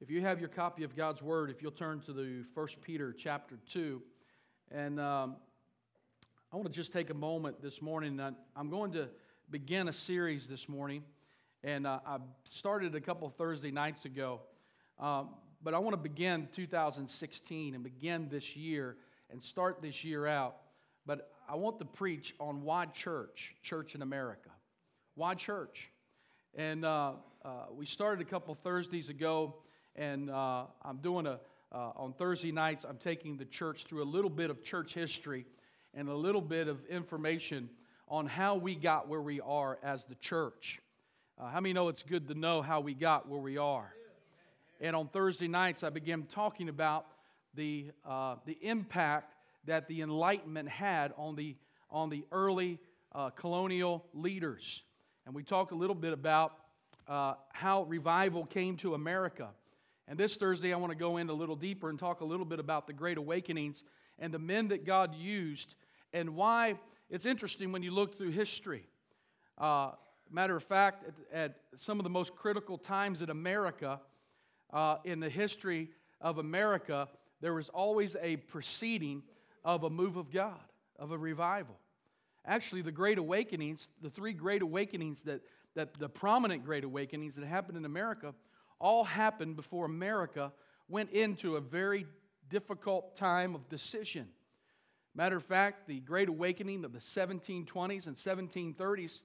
If you have your copy of God's Word, if you'll turn to the 1 Peter chapter 2, and I want to just take a moment this morning. I'm going to begin a series this morning, and I started a couple of Thursday nights ago, but I want to begin 2016 and begin this year and start this year out. But I want to preach on why church in America. Why church? And we started a couple of Thursdays ago, and I'm doing on Thursday nights, I'm taking the church through a little bit of church history and a little bit of information on how we got where we are as the church. How many know it's good to know how we got where we are? And on Thursday nights, I began talking about the impact that the Enlightenment had on the early colonial leaders. And we talked a little bit about how revival came to America. And this Thursday, I want to go in a little deeper and talk a little bit about the Great Awakenings and the men that God used and why it's interesting when you look through history. Matter of fact, at some of the most critical times in America, in the history of America, there was always a preceding of a move of God, of a revival. Actually, the Great Awakenings, the three Great Awakenings that the prominent Great Awakenings that happened in America, all happened before America went into a very difficult time of decision. Matter of fact, the Great Awakening of the 1720s and 1730s,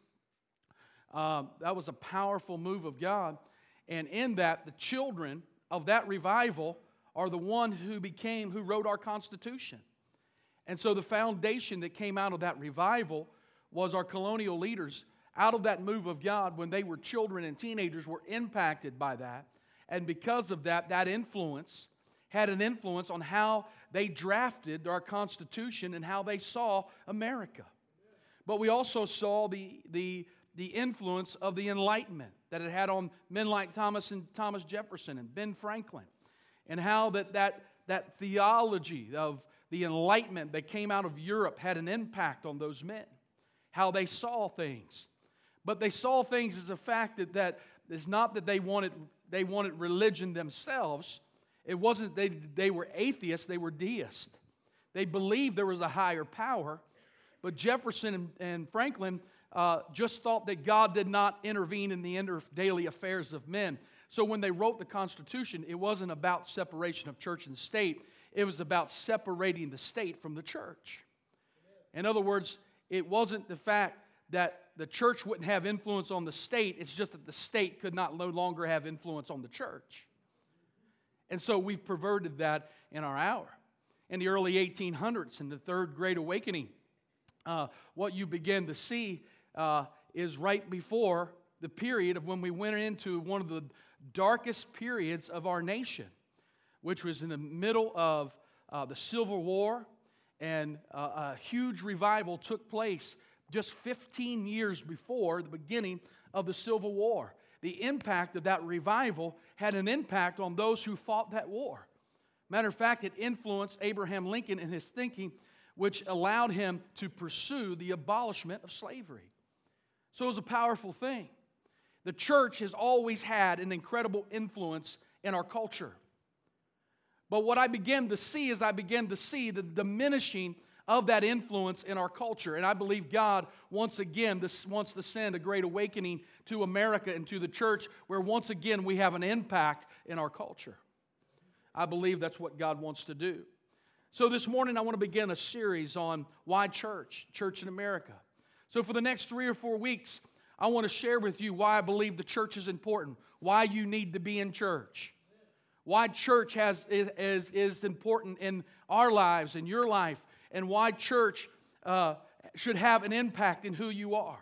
that was a powerful move of God. And in that, the children of that revival are the one who wrote our Constitution. And so the foundation that came out of that revival was our colonial leaders out of that move of God when they were children and teenagers were impacted by that. And because of that, that influence had an influence on how they drafted our Constitution and how they saw America. But we also saw the influence of the Enlightenment that it had on men like Thomas Jefferson and Ben Franklin, and how that theology of the Enlightenment that came out of Europe had an impact on those men, how they saw things. But they saw things as a fact that it's not that they wanted religion themselves. It wasn't they were atheists, they were deists. They believed there was a higher power, but Jefferson and Franklin just thought that God did not intervene in the daily affairs of men. So when they wrote the Constitution, it wasn't about separation of church and state. It was about separating the state from the church. In other words, it wasn't the fact that the church wouldn't have influence on the state. It's just that the state could no longer have influence on the church. And so we've perverted that in our hour. In the early 1800s, in the Third Great Awakening, what you begin to see is right before the period of when we went into one of the darkest periods of our nation, which was in the middle of the Civil War, and a huge revival took place just 15 years before the beginning of the Civil War. The impact of that revival had an impact on those who fought that war. Matter of fact, it influenced Abraham Lincoln in his thinking, which allowed him to pursue the abolishment of slavery. So it was a powerful thing. The church has always had an incredible influence in our culture. But what I began to see is the diminishing of that influence in our culture. And I believe God, once again, wants to send a great awakening to America and to the church, where once again we have an impact in our culture. I believe that's what God wants to do. So this morning I want to begin a series on why church in America. So for the next 3 or 4 weeks, I want to share with you why I believe the church is important, why you need to be in church, why church is important in our lives, in your life, and why church should have an impact in who you are.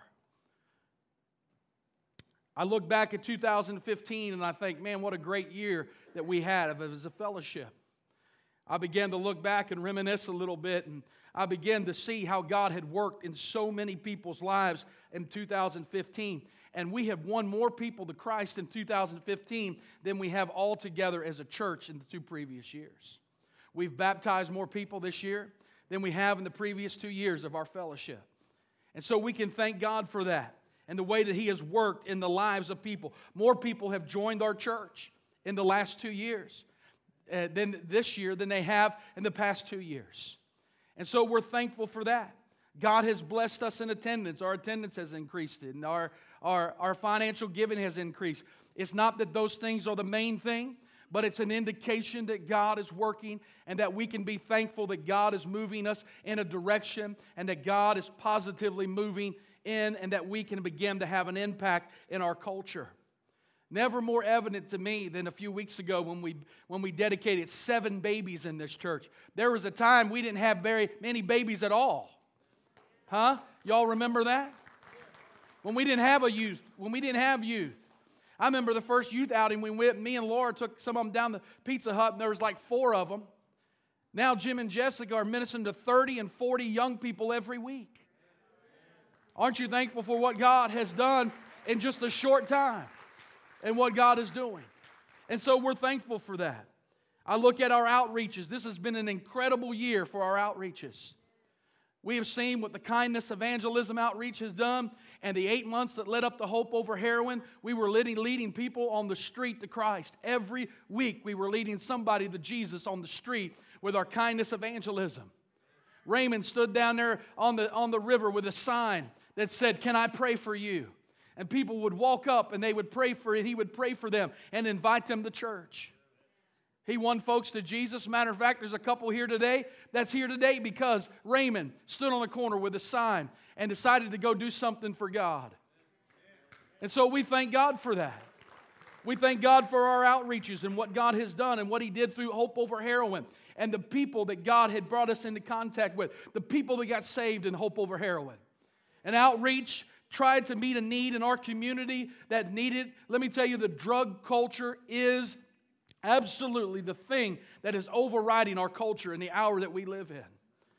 I look back at 2015 and I think, man, what a great year that we had as a fellowship. I began to look back and reminisce a little bit, and I began to see how God had worked in so many people's lives in 2015. And we have won more people to Christ in 2015 than we have altogether as a church in the 2 previous years. We've baptized more people this year than we have in the previous 2 years of our fellowship. And so we can thank God for that and the way that He has worked in the lives of people. More people have joined our church in the last 2 years than this year than they have in the past 2 years. And so we're thankful for that. God has blessed us in attendance. Our attendance has increased, and our financial giving has increased. It's not that those things are the main thing, but it's an indication that God is working and that we can be thankful that God is moving us in a direction and that God is positively moving in and that we can begin to have an impact in our culture. Never more evident to me than a few weeks ago when we dedicated 7 babies in this church. There was a time we didn't have very many babies at all. Huh? Y'all remember that? When we didn't have youth. I remember the first youth outing we went, me and Laura took some of them down the Pizza Hut, and there was like 4 of them. Now Jim and Jessica are ministering to 30 and 40 young people every week. Aren't you thankful for what God has done in just a short time and what God is doing? And so we're thankful for that. I look at our outreaches. This has been an incredible year for our outreaches. We have seen what the Kindness Evangelism Outreach has done, and the 8 months that led up to Hope Over Heroin, we were leading people on the street to Christ. Every week we were leading somebody to Jesus on the street with our Kindness Evangelism. Raymond stood down there on the river with a sign that said, "Can I pray for you?" And people would walk up and they would pray for it. He would pray for them and invite them to church. He won folks to Jesus. Matter of fact, there's a couple here today that's here today because Raymond stood on the corner with a sign and decided to go do something for God. And so we thank God for that. We thank God for our outreaches and what God has done and what He did through Hope Over Heroin and the people that God had brought us into contact with, the people that got saved in Hope Over Heroin. An outreach tried to meet a need in our community that needed. Let me tell you, the drug culture is absolutely the thing that is overriding our culture in the hour that we live in.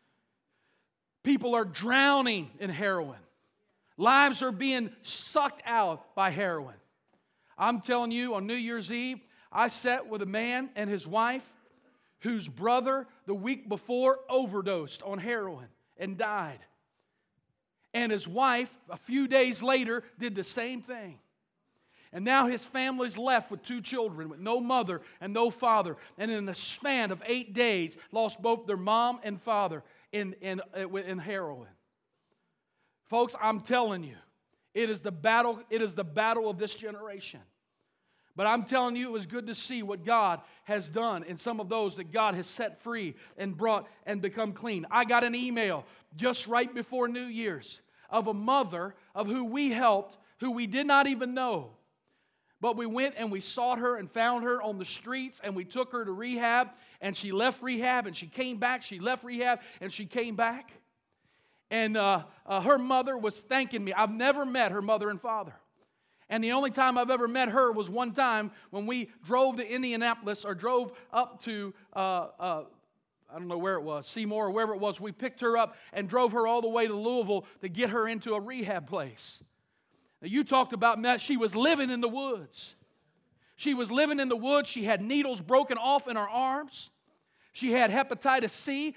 People are drowning in heroin. Lives are being sucked out by heroin. I'm telling you, on New Year's Eve, I sat with a man and his wife whose brother the week before overdosed on heroin and died. And his wife, a few days later, did the same thing. And now his family's left with 2 children, with no mother and no father. And in the span of 8 days, lost both their mom and father in heroin. Folks, I'm telling you, it is the battle of this generation. But I'm telling you, it was good to see what God has done in some of those that God has set free and brought and become clean. I got an email just right before New Year's of a mother of who we helped, who we did not even know. But we went and we sought her and found her on the streets, and we took her to rehab, and she left rehab, and she came back. She left rehab, and she came back. And her mother was thanking me. I've never met her mother and father. And the only time I've ever met her was one time when we drove to Indianapolis or drove up to, I don't know where it was, Seymour or wherever it was. We picked her up and drove her all the way to Louisville to get her into a rehab place. Now, you talked about that. She was living in the woods. She was living in the woods. She had needles broken off in her arms. She had hepatitis C.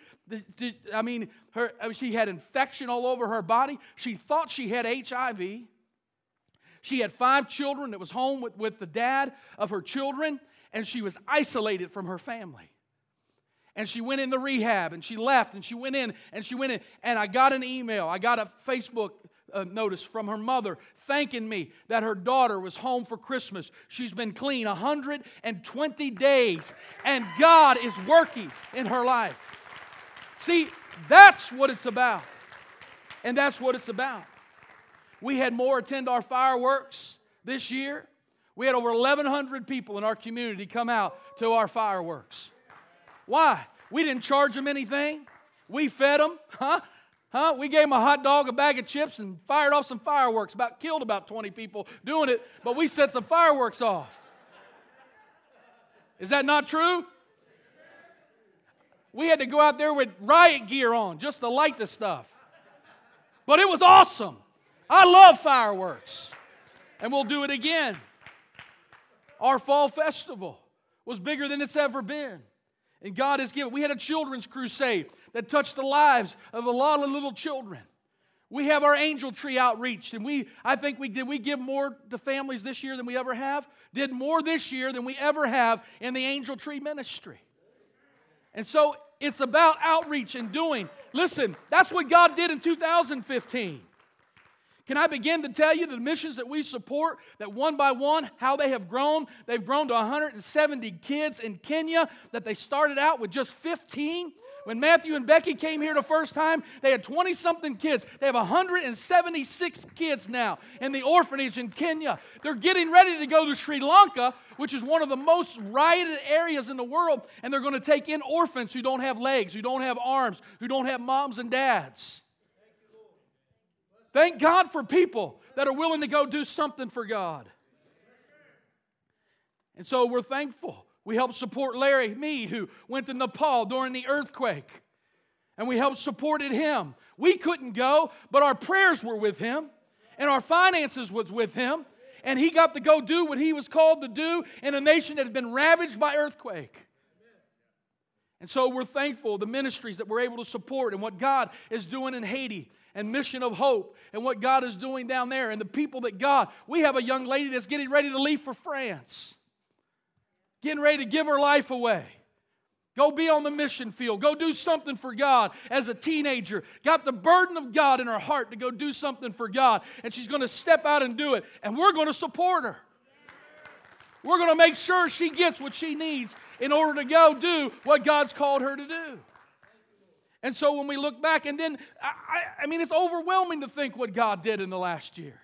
She had infection all over her body. She thought she had HIV. She had 5 children that was home with the dad of her children, and she was isolated from her family. And she went into rehab, and she left, and she went in, and I got an email. I got a Facebook notice from her mother thanking me that her daughter was home for Christmas. She's been clean 120 days, and God is working in her life. See, that's what it's about. And that's what it's about. We had more attend our fireworks this year. We had over 1,100 people in our community come out to our fireworks. Why? We didn't charge them anything. We fed them. We gave them a hot dog, a bag of chips, and fired off some fireworks. Killed about 20 people doing it, but we set some fireworks off. Is that not true? We had to go out there with riot gear on just to light the stuff. But it was awesome. I love fireworks. And we'll do it again. Our fall festival was bigger than it's ever been. And God has given. We had a children's crusade that touched the lives of a lot of little children. We have our Angel Tree outreach, and I think we give more to families this year than we ever have? Did more this year than we ever have in the Angel Tree ministry. And so it's about outreach and doing. Listen, that's what God did in 2015. Can I begin to tell you the missions that we support, that one by one, how they have grown? They've grown to 170 kids in Kenya, that they started out with just 15. When Matthew and Becky came here the first time, they had 20-something kids. They have 176 kids now in the orphanage in Kenya. They're getting ready to go to Sri Lanka, which is one of the most rioted areas in the world, and they're going to take in orphans who don't have legs, who don't have arms, who don't have moms and dads. Thank God for people that are willing to go do something for God. And so we're thankful. We helped support Larry Mead, who went to Nepal during the earthquake. And we helped supported him. We couldn't go, but our prayers were with him. And our finances was with him. And he got to go do what he was called to do in a nation that had been ravaged by earthquake. And so we're thankful the ministries that we're able to support and what God is doing in Haiti and Mission of Hope and what God is doing down there and the people that God... We have a young lady that's getting ready to leave for France. Getting ready to give her life away. Go be on the mission field. Go do something for God as a teenager. Got the burden of God in her heart to go do something for God. And she's going to step out and do it. And we're going to support her. We're going to make sure she gets what she needs in order to go do what God's called her to do. And so when we look back, and then, I mean, it's overwhelming to think what God did in the last year.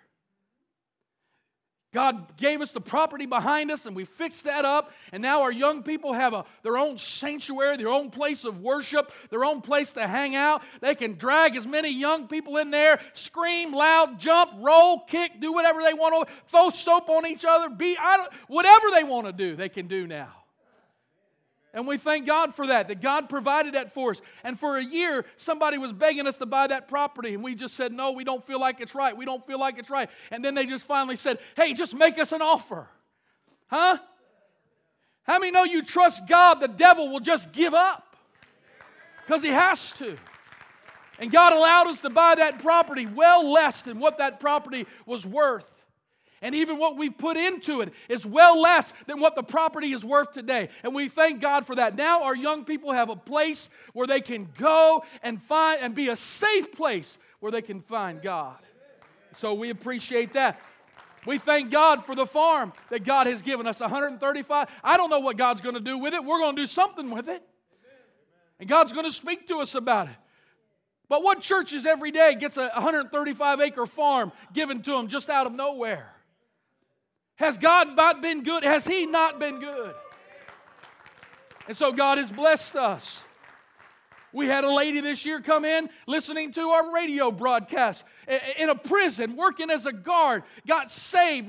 God gave us the property behind us, and we fixed that up, and now our young people have their own sanctuary, their own place of worship, their own place to hang out. They can drag as many young people in there, scream loud, jump, roll, kick, do whatever they want to, throw soap on each other, whatever they want to do, they can do now. And we thank God for that God provided that for us. And for a year, somebody was begging us to buy that property, and we just said, no, we don't feel like it's right. We don't feel like it's right. And then they just finally said, hey, just make us an offer. Huh? How many know you trust God, the devil will just give up? Because he has to. And God allowed us to buy that property well less than what that property was worth. And even what we've put into it is well less than what the property is worth today. And we thank God for that. Now our young people have a place where they can go and find and be a safe place where they can find God. So we appreciate that. We thank God for the farm that God has given us, 135. I don't know what God's going to do with it. We're going to do something with it. And God's going to speak to us about it. But what churches every day gets a 135-acre farm given to them just out of nowhere? Has God not been good? Has He not been good? And so God has blessed us. We had a lady this year come in listening to our radio broadcast in a prison, working as a guard, got saved.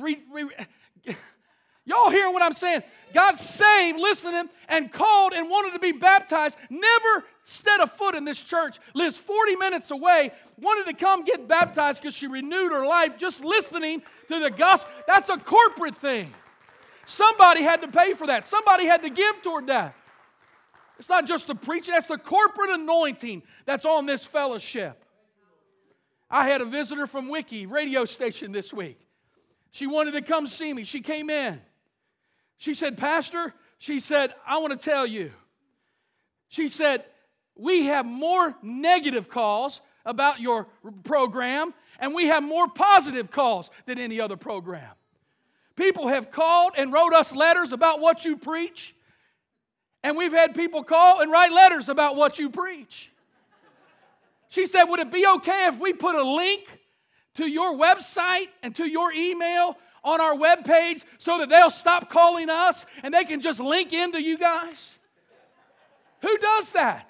Y'all hearing what I'm saying? Got saved, listening, and called and wanted to be baptized. Never set a foot in this church. Lives 40 minutes away. Wanted to come get baptized because she renewed her life just listening to the gospel. That's a corporate thing. Somebody had to pay for that. Somebody had to give toward that. It's not just the preaching. That's the corporate anointing that's on this fellowship. I had a visitor from Wiki radio station this week. She wanted to come see me. She came in. She said, Pastor, she said, I want to tell you. She said, we have more negative calls about your program, and we have more positive calls than any other program. People have called and wrote us letters about what you preach, and we've had people call and write letters about what you preach. She said, would it be okay if we put a link to your website and to your email on our webpage so that they'll stop calling us and they can just link into you guys? Who does that?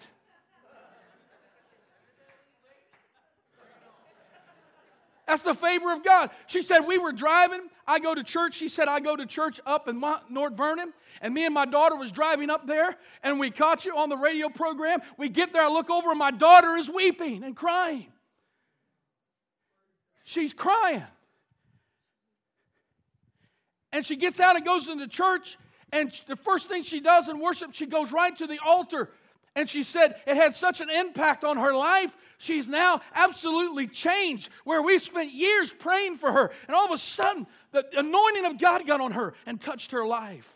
That's the favor of God. She said, we were driving. I go to church. She said, I go to church up in North Vernon. And me and my daughter was driving up there. And we caught you on the radio program. We get there. I look over and my daughter is weeping and crying. She's crying. And she gets out and goes into church. And the first thing she does in worship, she goes right to the altar. And she said it had such an impact on her life, she's now absolutely changed, where we spent years praying for her. And all of a sudden, the anointing of God got on her and touched her life.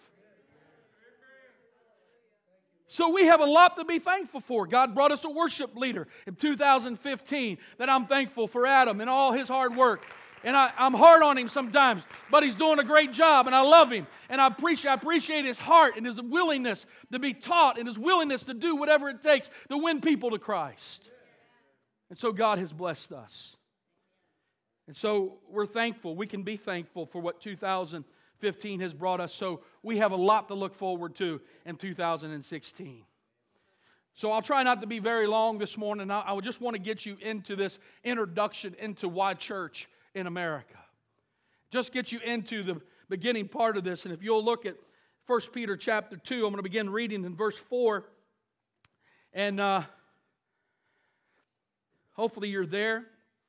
So we have a lot to be thankful for. God brought us a worship leader in 2015 that I'm thankful for Adam and all his hard work. And I'm hard on him sometimes, but he's doing a great job, and I love him. And I appreciate his heart and his willingness to be taught and his willingness to do whatever it takes to win people to Christ. And so God has blessed us. And so we're thankful. We can be thankful for what 2015 has brought us. So we have a lot to look forward to in 2016. So I'll try not to be very long this morning. I would just want to get you into this introduction into why church in America. Just get you into the beginning part of this. And if you'll look at 1 Peter chapter 2, I'm going to begin reading in verse 4. And hopefully you're there.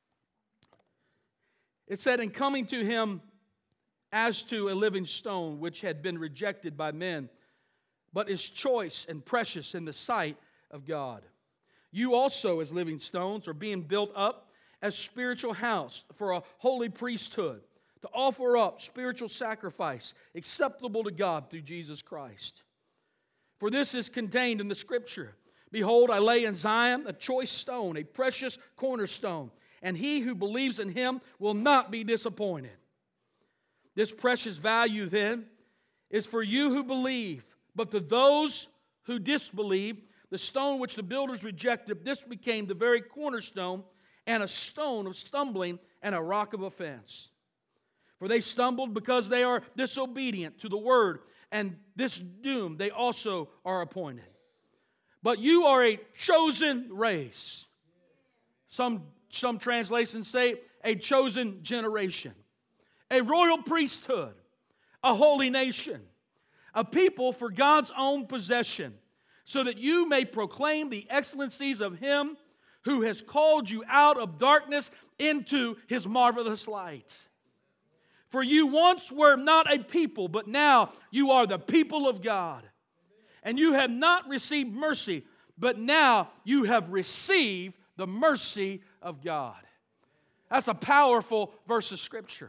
It said, "In coming to him as to a living stone, which had been rejected by men, but is choice and precious in the sight of God. You also, as living stones, are being built up as spiritual house for a holy priesthood, to offer up spiritual sacrifice acceptable to God through Jesus Christ. For this is contained in the Scripture. Behold, I lay in Zion a choice stone, a precious cornerstone, and he who believes in him will not be disappointed. This precious value, then, is for you who believe, but to those who disbelieve, the stone which the builders rejected, this became the very cornerstone, and a stone of stumbling and a rock of offense. For they stumbled because they are disobedient to the word, and this doom they also are appointed. But you are a chosen race." Some translations say a chosen generation, a royal priesthood, a holy nation, a people for God's own possession, so that you may proclaim the excellencies of Him who has called you out of darkness into His marvelous light. For you once were not a people, but now you are the people of God. And you have not received mercy, but now you have received the mercy of God. That's a powerful verse of Scripture.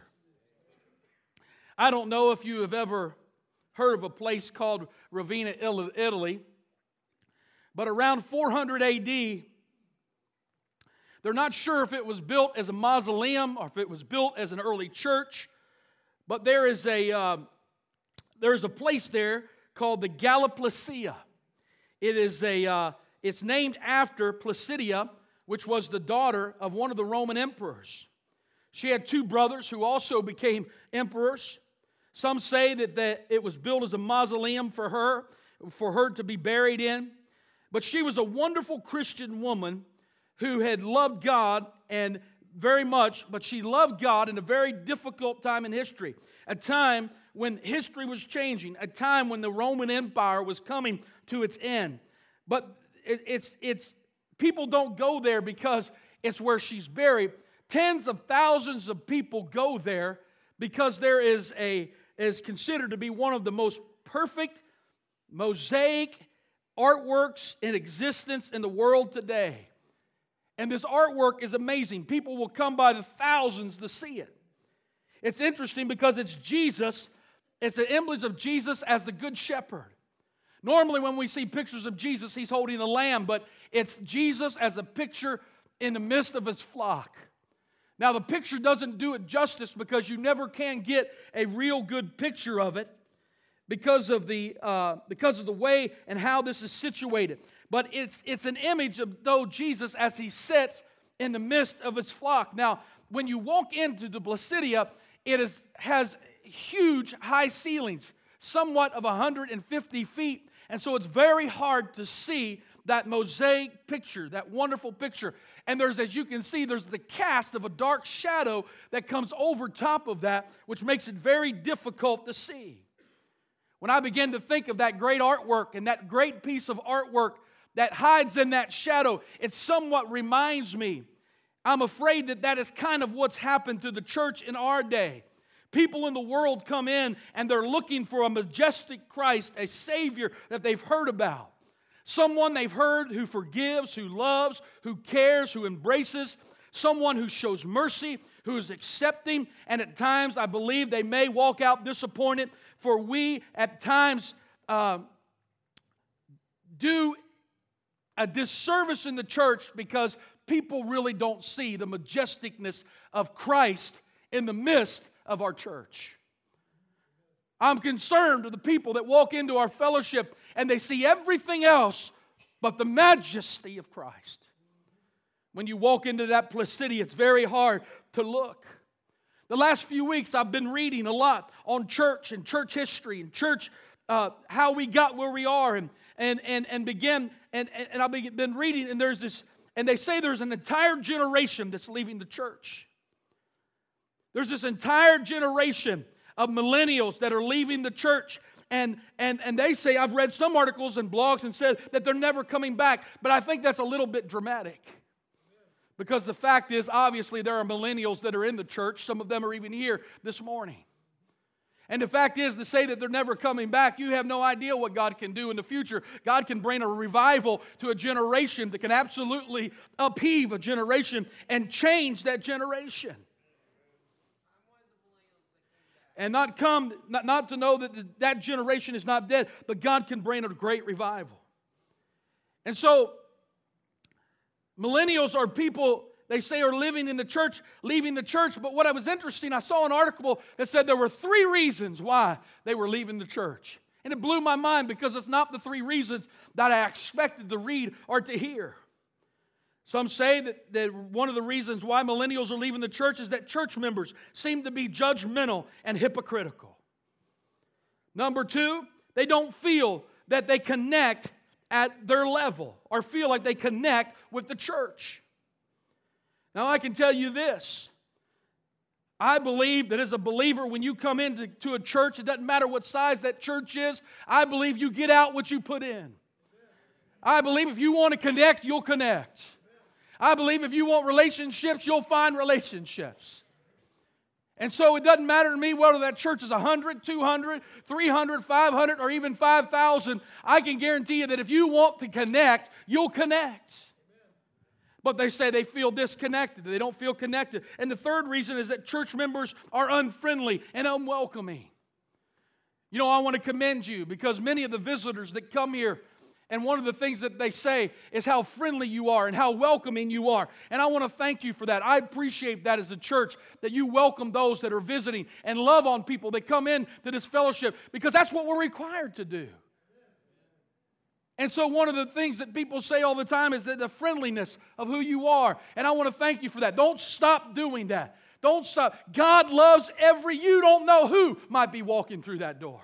I don't know if you have ever heard of a place called Ravenna, Italy, but around 400 A.D., they're not sure if it was built as a mausoleum or if it was built as an early church, but there is a place there called the Galliplacia. It's named after Placidia, which was the daughter of one of the Roman emperors. She had two brothers who also became emperors. Some say that it was built as a mausoleum for her to be buried in. But she was a wonderful Christian woman who had loved God and very much, but she loved God in a very difficult time in history. A time when history was changing, a time when the Roman Empire was coming to its end. But it's people don't go there because it's where she's buried. Tens of thousands of people go there because there is considered to be one of the most perfect mosaic artworks in existence in the world today. And this artwork is amazing. People will come by the thousands to see it. It's interesting because it's Jesus. It's an image of Jesus as the Good Shepherd. Normally when we see pictures of Jesus, He's holding a lamb, but it's Jesus as a picture in the midst of His flock. Now the picture doesn't do it justice because you never can get a real good picture of it because of the way and how this is situated. But it's an image of Jesus as He sits in the midst of His flock. Now, when you walk into the Placidia, has huge high ceilings, somewhat of 150 feet. And so it's very hard to see that mosaic picture, that wonderful picture. And as you can see, there's the cast of a dark shadow that comes over top of that, which makes it very difficult to see. When I begin to think of that great artwork and that great piece of artwork that hides in that shadow, it somewhat reminds me, I'm afraid that is kind of what's happened to the church in our day. People in the world come in and they're looking for a majestic Christ, a Savior that they've heard about. Someone they've heard who forgives, who loves, who cares, who embraces. Someone who shows mercy, who is accepting. And at times, I believe they may walk out disappointed. For we, at times, do a disservice in the church because people really don't see the majesticness of Christ in the midst of our church. I'm concerned with the people that walk into our fellowship and they see everything else but the majesty of Christ. When you walk into that city, it's very hard to look. The last few weeks, I've been reading a lot on church and church history and church, how we got where we are, and I've been reading, and there's this, and they say there's an entire generation that's leaving the church. There's this entire generation of millennials that are leaving the church. And they say, I've read some articles and blogs and said that they're never coming back. But I think that's a little bit dramatic. Because the fact is, obviously, there are millennials that are in the church. Some of them are even here this morning. And the fact is, to say that they're never coming back, you have no idea what God can do in the future. God can bring a revival to a generation that can absolutely upheave a generation and change that generation. And not to know that that generation is not dead, but God can bring a great revival. And so, millennials are people, they say, are living in the church, leaving the church. But what was interesting, I saw an article that said there were 3 reasons why they were leaving the church. And it blew my mind because it's not the 3 reasons that I expected to read or to hear. Some say that one of the reasons why millennials are leaving the church is that church members seem to be judgmental and hypocritical. Number 2, they don't feel that they connect at their level or feel like they connect with the church. Now, I can tell you this. I believe that as a believer, when you come into a church, it doesn't matter what size that church is, I believe you get out what you put in. I believe if you want to connect, you'll connect. I believe if you want relationships, you'll find relationships. And so it doesn't matter to me whether that church is 100, 200, 300, 500, or even 5,000. I can guarantee you that if you want to connect, you'll connect. But they say they feel disconnected. They don't feel connected. And the third reason is that church members are unfriendly and unwelcoming. You know, I want to commend you because many of the visitors that come here, and one of the things that they say is how friendly you are and how welcoming you are. And I want to thank you for that. I appreciate that as a church, that you welcome those that are visiting and love on people that come in to this fellowship, because that's what we're required to do. And so one of the things that people say all the time is that the friendliness of who you are. And I want to thank you for that. Don't stop doing that. Don't stop. God loves you don't know who might be walking through that door.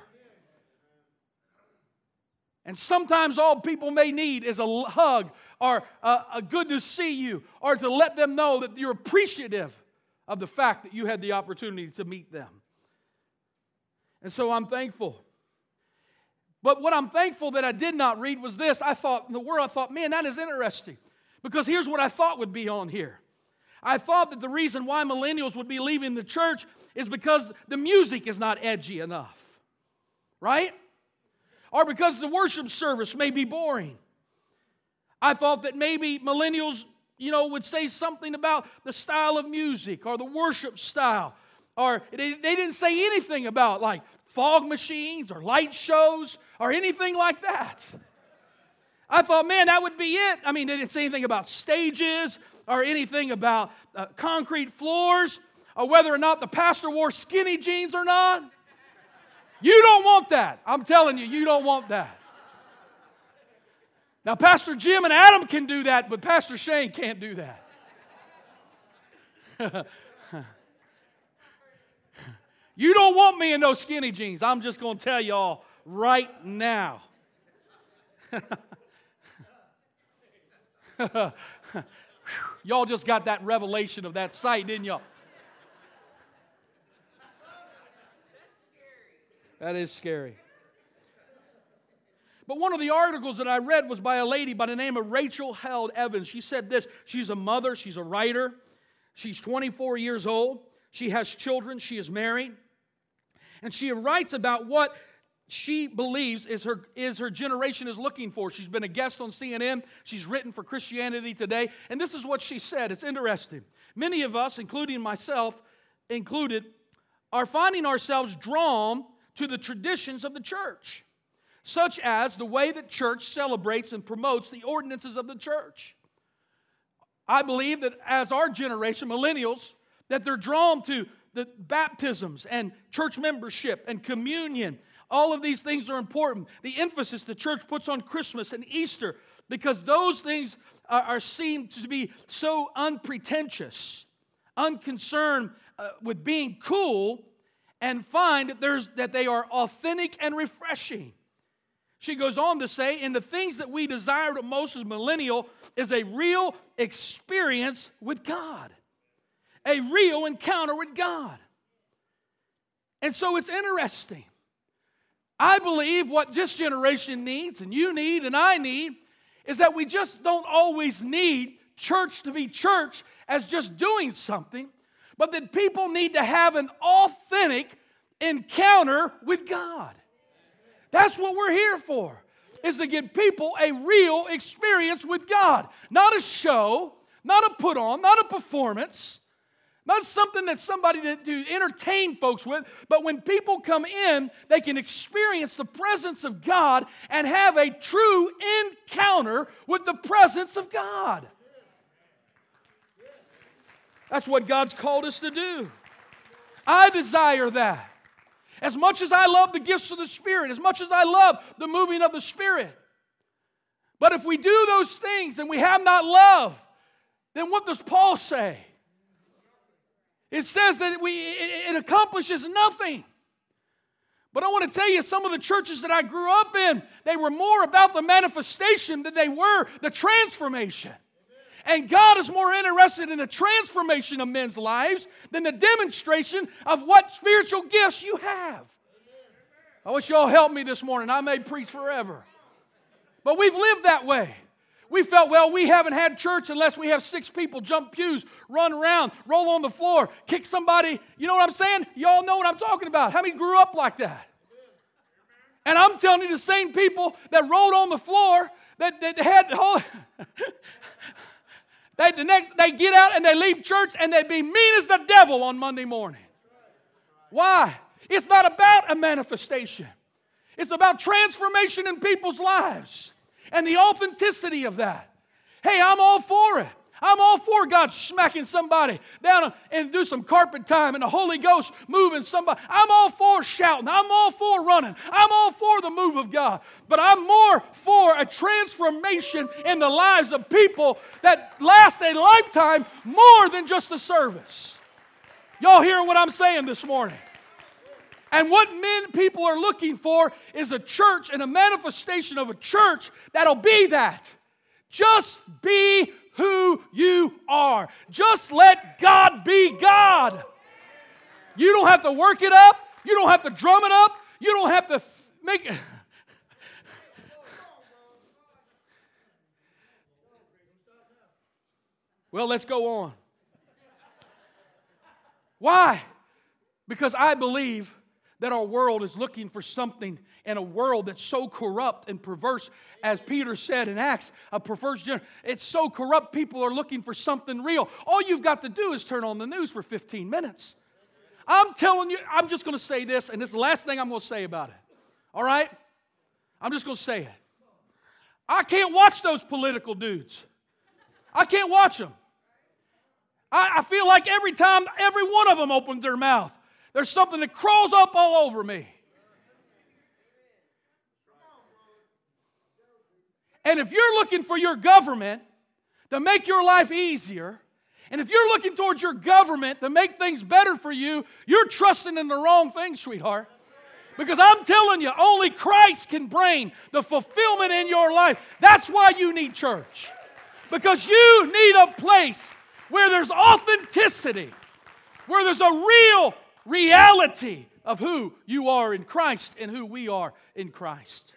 And sometimes all people may need is a hug or a good to see you, or to let them know that you're appreciative of the fact that you had the opportunity to meet them. And so I'm thankful. But what I'm thankful that I did not read was this. I thought, man, that is interesting. Because here's what I thought would be on here. I thought that the reason why millennials would be leaving the church is because the music is not edgy enough. Right? Or because the worship service may be boring. I thought that maybe millennials, would say something about the style of music or the worship style. Or they didn't say anything about like fog machines or light shows or anything like that. I thought, man, that would be it. I mean, they didn't say anything about stages or anything about concrete floors or whether or not the pastor wore skinny jeans or not. You don't want that. I'm telling you, you don't want that. Now, Pastor Jim and Adam can do that, but Pastor Shane can't do that. You don't want me in those skinny jeans. I'm just going to tell y'all right now. Y'all just got that revelation of that sight, didn't y'all? That is scary. But one of the articles that I read was by a lady by the name of Rachel Held Evans. She said this. She's a mother. She's a writer. She's 24 years old. She has children. She is married. And she writes about what she believes is her generation is looking for. She's been a guest on CNN. She's written for Christianity Today. And this is what she said. It's interesting. Many of us, including myself included, are finding ourselves drawn to the traditions of the church, such as the way that church celebrates and promotes the ordinances of the church. I believe that as our generation, millennials, that they're drawn to the baptisms and church membership and communion. All of these things are important. The emphasis the church puts on Christmas and Easter, because those things are seen to be so unpretentious, unconcerned with being cool, and find that they are authentic and refreshing. She goes on to say, and the things that we desire the most as millennial is a real experience with God. A real encounter with God. And so it's interesting. I believe what this generation needs, and you need, and I need, is that we just don't always need church to be church as just doing something, but that people need to have an authentic encounter with God. That's what we're here for, is to give people a real experience with God. Not a show, not a put on, not a performance, not something that somebody to entertain folks with, but when people come in, they can experience the presence of God and have a true encounter with the presence of God. That's what God's called us to do. I desire that. As much as I love the gifts of the Spirit, as much as I love the moving of the Spirit. But if we do those things and we have not love, then what does Paul say? It says that it accomplishes nothing. But I want to tell you, some of the churches that I grew up in, they were more about the manifestation than they were the transformation. And God is more interested in the transformation of men's lives than the demonstration of what spiritual gifts you have. I wish y'all helped me this morning. I may preach forever. But we've lived that way. We felt, well, we haven't had church unless we have 6 people jump pews, run around, roll on the floor, kick somebody. You know what I'm saying? Y'all know what I'm talking about. How many grew up like that? And I'm telling you, the same people that rolled on the floor, that had... They get out and they leave church and they be mean as the devil on Monday morning. Why? It's not about a manifestation. It's about transformation in people's lives and the authenticity of that. Hey, I'm all for it. I'm all for God smacking somebody down and do some carpet time and the Holy Ghost moving somebody. I'm all for shouting. I'm all for running. I'm all for the move of God. But I'm more for a transformation in the lives of people that last a lifetime more than just a service. Y'all hearing what I'm saying this morning? And what people are looking for is a church and a manifestation of a church that'll be that. Just be who you are. Just let God be God. You don't have to work it up. You don't have to drum it up. You don't have to make it. Well, let's go on. Why? Because I believe that our world is looking for something in a world that's so corrupt and perverse, as Peter said in Acts, a perverse generation. It's so corrupt, people are looking for something real. All you've got to do is turn on the news for 15 minutes. I'm telling you, I'm just going to say this, and this is the last thing I'm going to say about it. All right? I'm just going to say it. I can't watch those political dudes. I can't watch them. I feel like every time every one of them opens their mouth, there's something that crawls up all over me. And if you're looking for your government to make your life easier, and if you're looking towards your government to make things better for you, you're trusting in the wrong thing, sweetheart. Because I'm telling you, only Christ can bring the fulfillment in your life. That's why you need church. Because you need a place where there's authenticity, where there's a real reality of who you are in Christ and who we are in Christ.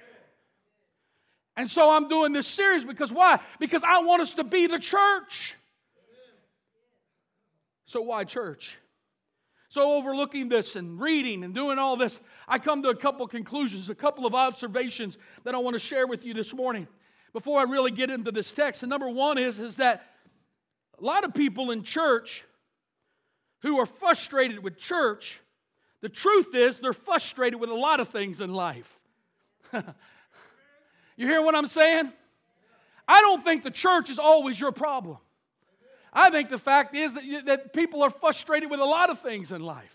And so I'm doing this series because why? Because I want us to be the church. So why church? So overlooking this and reading and doing all this, I come to a couple conclusions, a couple of observations that I want to share with you this morning before I really get into this text. And number one is that a lot of people in church who are frustrated with church, the truth is they're frustrated with a lot of things in life. You hear what I'm saying? I don't think the church is always your problem. I think the fact is that people are frustrated with a lot of things in life.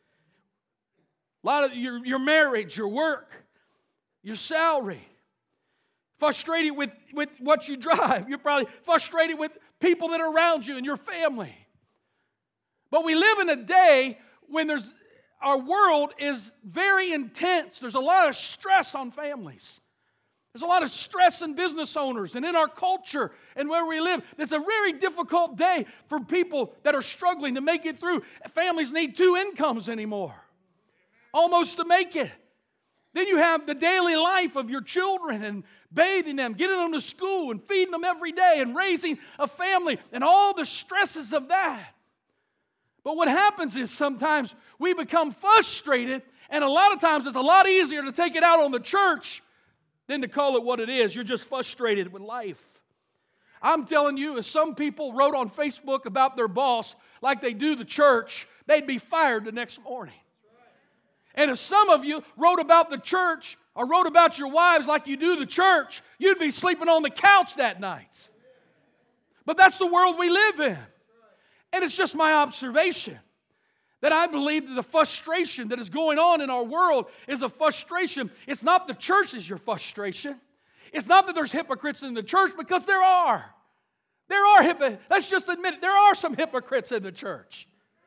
A lot of your marriage, your work, your salary. Frustrated with what you drive. You're probably frustrated with people that are around you and your family. But we live in a day when our world is very intense. There's a lot of stress on families. There's a lot of stress in business owners and in our culture and where we live. It's a very difficult day for people that are struggling to make it through. Families need 2 incomes anymore, almost to make it. Then you have the daily life of your children and bathing them, getting them to school and feeding them every day and raising a family and all the stresses of that. But what happens is sometimes we become frustrated, and a lot of times it's a lot easier to take it out on the church than to call it what it is. You're just frustrated with life. I'm telling you, if some people wrote on Facebook about their boss like they do the church, they'd be fired the next morning. And if some of you wrote about the church or wrote about your wives like you do the church, you'd be sleeping on the couch that night. But that's the world we live in. And it's just my observation that I believe that the frustration that is going on in our world is a frustration. It's not the church is your frustration. It's not that there's hypocrites in the church, because there are. There are hypocrites. Let's just admit it. There are some hypocrites in the church.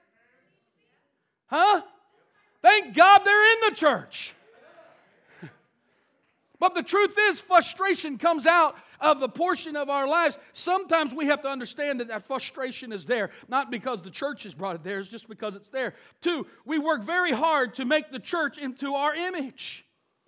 Huh? Thank God they're in the church. But the truth is, frustration comes out of the portion of our lives. Sometimes we have to understand that frustration is there, not because the church has brought it there, it's just because it's there. 2, we work very hard to make the church into our image.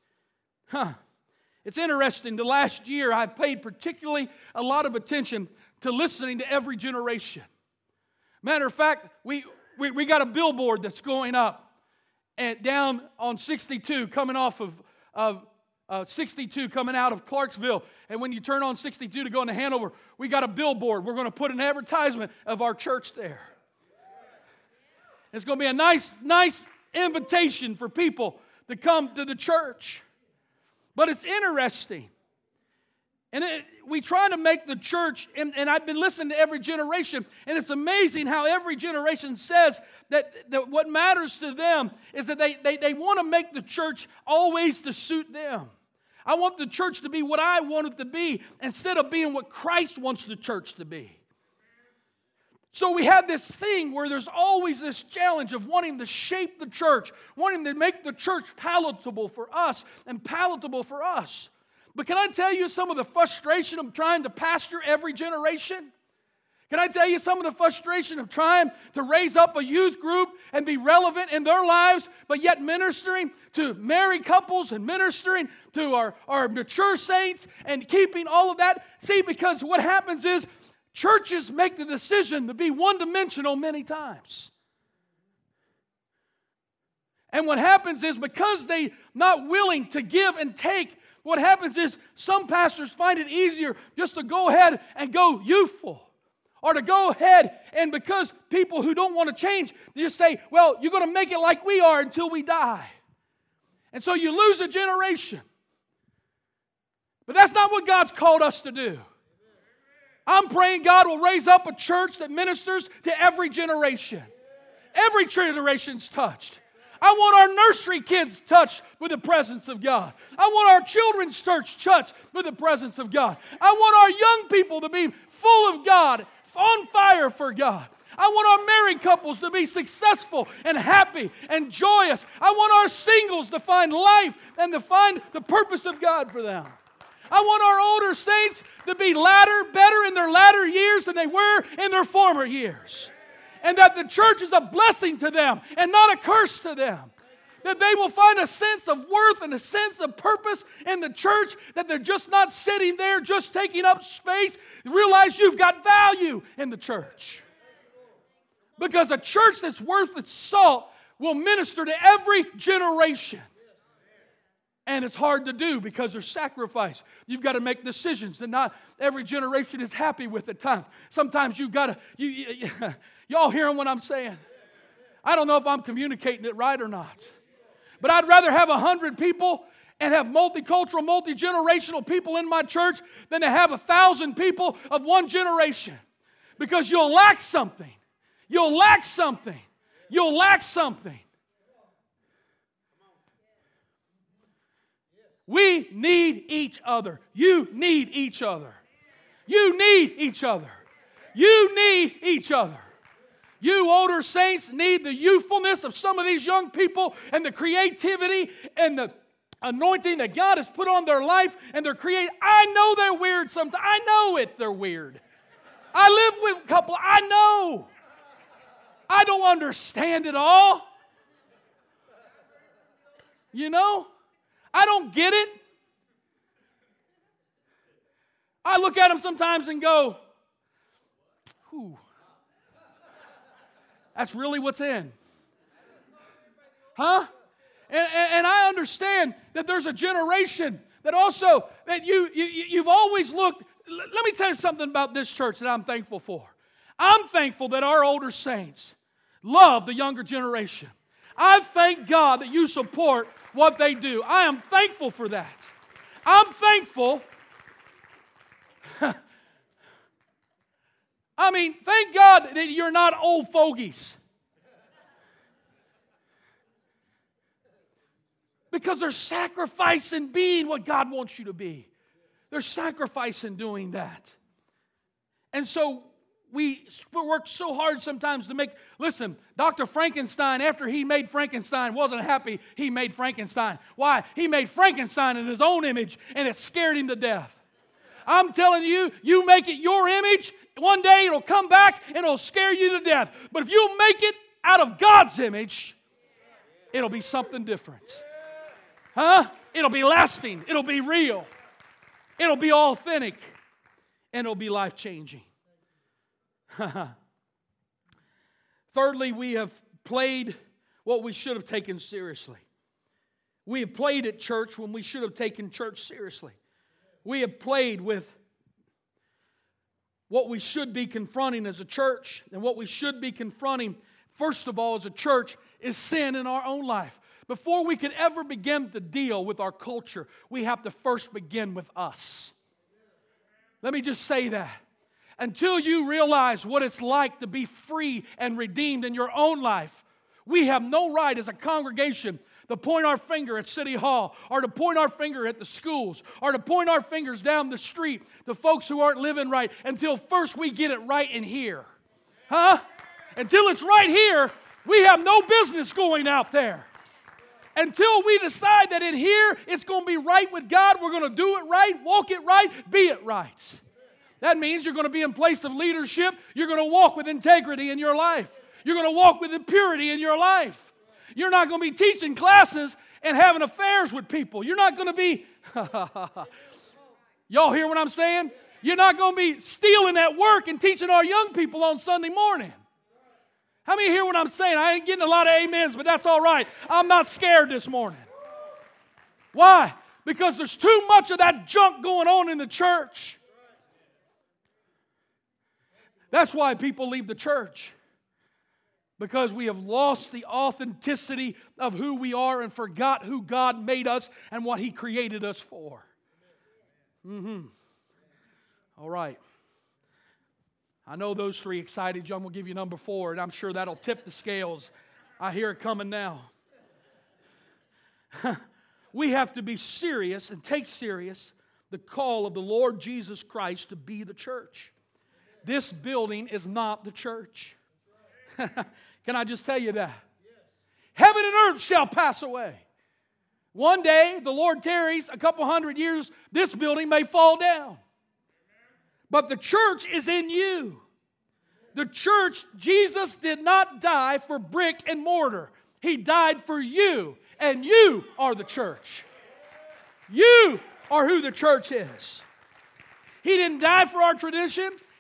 It's interesting. The last year, I've paid particularly a lot of attention to listening to every generation. Matter of fact, we got a billboard that's going up and down on 62, coming off of 62 coming out of Clarksville. And when you turn on 62 to go into Hanover, we got a billboard. We're going to put an advertisement of our church there. It's going to be a nice invitation for people to come to the church. But it's interesting. And we try to make the church, and I've been listening to every generation, and it's amazing how every generation says that what matters to them is that they want to make the church always to suit them. I want the church to be what I want it to be instead of being what Christ wants the church to be. So we have this thing where there's always this challenge of wanting to shape the church, wanting to make the church palatable for us and palatable for us. But can I tell you some of the frustration of trying to pastor every generation? Can I tell you some of the frustration of trying to raise up a youth group and be relevant in their lives, but yet ministering to married couples and ministering to our mature saints and keeping all of that? See, because what happens is churches make the decision to be one-dimensional many times. And what happens is because they're not willing to give and take, what happens is some pastors find it easier just to go ahead and go youthful. Or to go ahead and because people who don't want to change, they just say, well, you're going to make it like we are until we die. And so you lose a generation. But that's not what God's called us to do. I'm praying God will raise up a church that ministers to every generation. Every generation's touched. I want our nursery kids touched with the presence of God. I want our children's church touched with the presence of God. I want our young people to be full of God, on fire for God. I want our married couples to be successful and happy and joyous. I want our singles to find life and to find the purpose of God for them. I want our older saints to be better in their latter years than they were in their former years. And that the church is a blessing to them and not a curse to them. That they will find a sense of worth and a sense of purpose in the church. That they're just not sitting there, just taking up space. Realize you've got value in the church. Because a church that's worth its salt will minister to every generation. And it's hard to do because there's sacrifice. You've got to make decisions that not every generation is happy with at times. Sometimes you've got to, y'all hearing what I'm saying? I don't know if I'm communicating it right or not. But I'd rather have 100 people and have multicultural, multi-generational people in my church than to have 1,000 people of one generation. Because you'll lack something. You'll lack something. You'll lack something. We need each other. You need each other. You need each other. You need each other. You older saints need the youthfulness of some of these young people and the creativity and the anointing that God has put on their life and their I know they're weird sometimes. I know it, they're weird. I live with a couple. I know. I don't understand it all. You know? I don't get it. I look at them sometimes and go, whew, that's really what's in. Huh? And I understand that there's a generation that also, that you've always looked. Let me tell you something about this church that I'm thankful for. I'm thankful that our older saints love the younger generation. I thank God that you support what they do. I am thankful for that. I'm thankful. I mean, thank God that you're not old fogies. Because there's sacrifice in being what God wants you to be. There's sacrifice in doing that. And so we work so hard sometimes to make, listen, Dr. Frankenstein, after he made Frankenstein, wasn't happy he made Frankenstein. Why? He made Frankenstein in his own image, and it scared him to death. I'm telling you, you make it your image, one day it'll come back and it'll scare you to death. But if you make it out of God's image, it'll be something different. Huh? It'll be lasting. It'll be real. It'll be authentic. And it'll be life-changing. Thirdly, we have played what we should have taken seriously. We have played at church when we should have taken church seriously. We have played with what we should be confronting as a church, and what we should be confronting, first of all, as a church, is sin in our own life. Before we could ever begin to deal with our culture, we have to first begin with us. Let me just say that. Until you realize what it's like to be free and redeemed in your own life, we have no right as a congregation to point our finger at City Hall, or to point our finger at the schools, or to point our fingers down the street to folks who aren't living right, until first we get it right in here. Huh? Until it's right here, we have no business going out there. Until we decide that in here it's going to be right with God, we're going to do it right, walk it right, be it right. That means you're going to be in place of leadership. You're going to walk with integrity in your life. You're going to walk with purity in your life. You're not going to be teaching classes and having affairs with people. You're not going to be, y'all hear what I'm saying? You're not going to be stealing at work and teaching our young people on Sunday morning. How many hear what I'm saying? I ain't getting a lot of amens, but that's all right. I'm not scared this morning. Why? Because there's too much of that junk going on in the church. That's why people leave the church. Because we have lost the authenticity of who we are and forgot who God made us and what He created us for. All right. I know those three excited. I'm going to give you number 4, and I'm sure that'll tip the scales. I hear it coming now. We have to be serious and take serious the call of the Lord Jesus Christ to be the church. This building is not the church. Can I just tell you that? Heaven and earth shall pass away. One day, the Lord tarries, a couple hundred years, this building may fall down. But the church is in you. The church, Jesus did not die for brick and mortar. He died for you, and you are the church. You are who the church is. He didn't die for our tradition.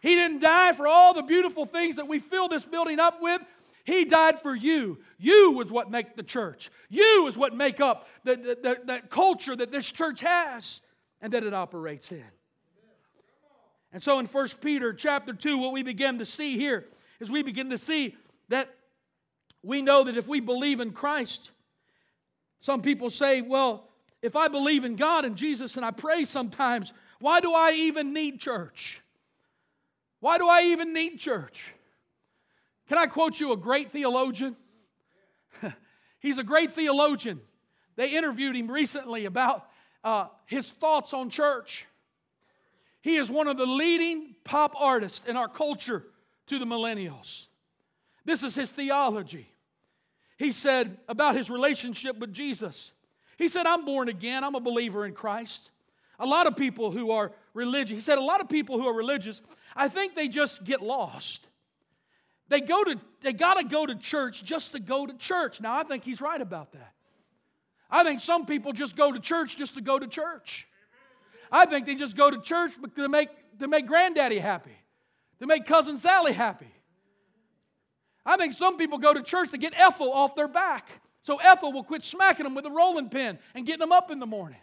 He didn't die for all the beautiful things that we fill this building up with. He died for you. You is what make the church. You is what make up the culture that this church has and that it operates in. And so in 1 Peter chapter 2, what we begin to see here is we begin to see that we know that if we believe in Christ, some people say, well, if I believe in God and Jesus and I pray sometimes, why do I even need church? Why do I even need church? Can I quote you a great theologian? He's a great theologian. They interviewed him recently about his thoughts on church. He is one of the leading pop artists in our culture to the millennials. This is his theology. He said about his relationship with Jesus. He said, I'm born again. I'm a believer in Christ. A lot of people who are religious, he said, a lot of people who are religious, I think they just get lost. They got to go to church just to go to church. Now, I think he's right about that. I think some people just go to church just to go to church. I think they just go to church to make granddaddy happy, to make cousin Sally happy. I think some people go to church to get Ethel off their back, so Ethel will quit smacking them with a rolling pin and getting them up in the morning.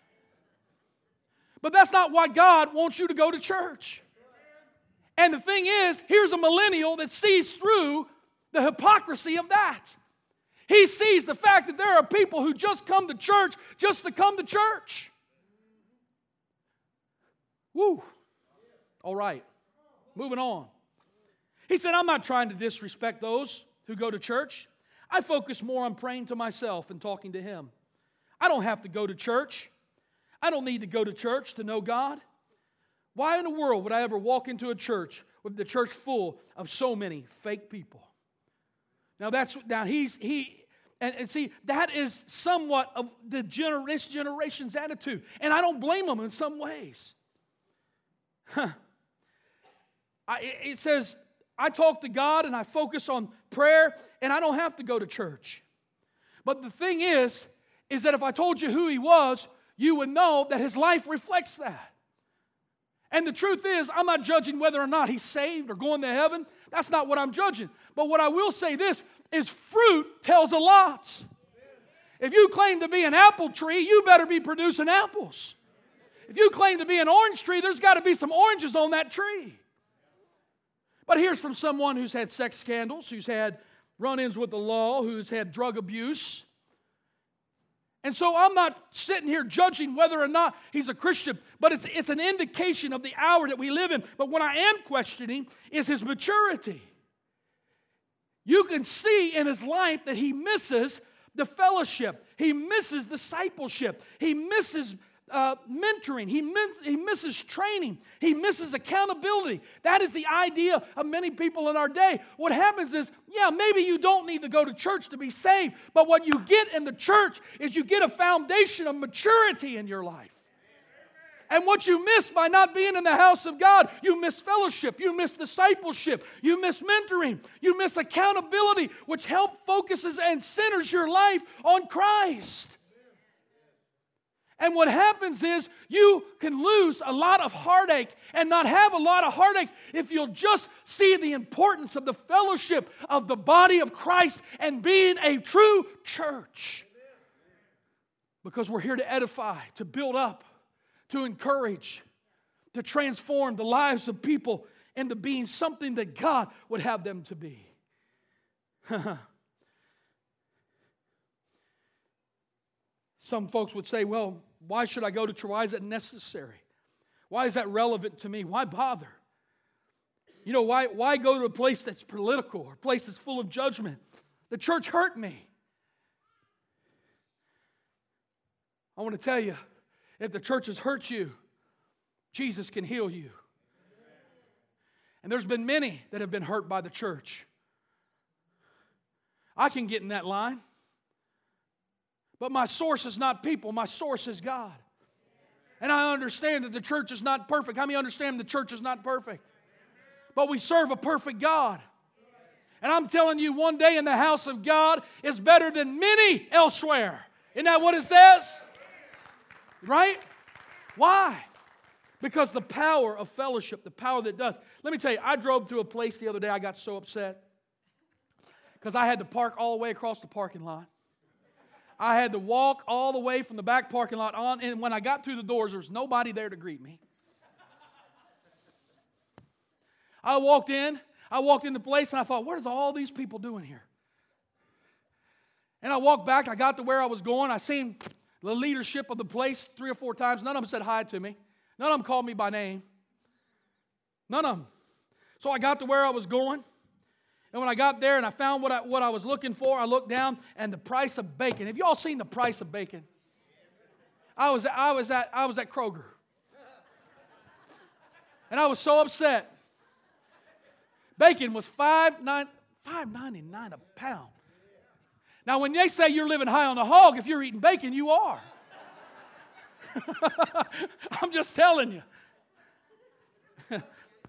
But that's not why God wants you to go to church. And the thing is, here's a millennial that sees through the hypocrisy of that. He sees the fact that there are people who just come to church just to come to church. Woo. All right. Moving on. He said, I'm not trying to disrespect those who go to church. I focus more on praying to myself and talking to Him. I don't have to go to church. I don't need to go to church to know God. Why in the world would I ever walk into a church with the church full of so many fake people? Now see, that is somewhat of this generation's attitude. And I don't blame them in some ways. It says, I talk to God and I focus on prayer and I don't have to go to church. But the thing is that if I told you who He was, you would know that His life reflects that. And the truth is, I'm not judging whether or not he's saved or going to heaven. That's not what I'm judging. But what I will say this is fruit tells a lot. If you claim to be an apple tree, you better be producing apples. If you claim to be an orange tree, there's got to be some oranges on that tree. But here's from someone who's had sex scandals, who's had run-ins with the law, who's had drug abuse. And so I'm not sitting here judging whether or not he's a Christian, but it's an indication of the hour that we live in. But what I am questioning is his maturity. You can see in his life that he misses the fellowship. He misses discipleship. He misses mentoring. He misses training. He misses accountability. That is the idea of many people in our day. What happens is, maybe you don't need to go to church to be saved, but what you get in the church is you get a foundation of maturity in your life. And what you miss by not being in the house of God, you miss fellowship, you miss discipleship, you miss mentoring, you miss accountability, which focuses and centers your life on Christ. And what happens is you can lose a lot of heartache and not have a lot of heartache if you'll just see the importance of the fellowship of the body of Christ and being a true church. Because we're here to edify, to build up, to encourage, to transform the lives of people into being something that God would have them to be. Some folks would say, well, why should I go to church? Why is it necessary? Why is that relevant to me? Why bother? Why go to a place that's political or a place that's full of judgment? The church hurt me. I want to tell you, if the church has hurt you, Jesus can heal you. And there's been many that have been hurt by the church. I can get in that line. But my source is not people. My source is God. And I understand that the church is not perfect. How many understand the church is not perfect? But we serve a perfect God. And I'm telling you, one day in the house of God is better than many elsewhere. Isn't that what it says? Right? Why? Because the power of fellowship, the power that does. Let me tell you, I drove to a place the other day, I got so upset. Because I had to park all the way across the parking lot. I had to walk all the way from the back parking lot on, and when I got through the doors, there was nobody there to greet me. I walked in the place, and I thought, what are all these people doing here? And I walked back, I got to where I was going, I seen the leadership of the place 3 or 4 times. None of them said hi to me. None of them called me by name. None of them. So I got to where I was going. And when I got there and I found what I was looking for, I looked down and the price of bacon. Have you all seen the price of bacon? I was at Kroger. And I was so upset. Bacon was $5.99 a pound. Now when they say you're living high on the hog, if you're eating bacon, you are. I'm just telling you.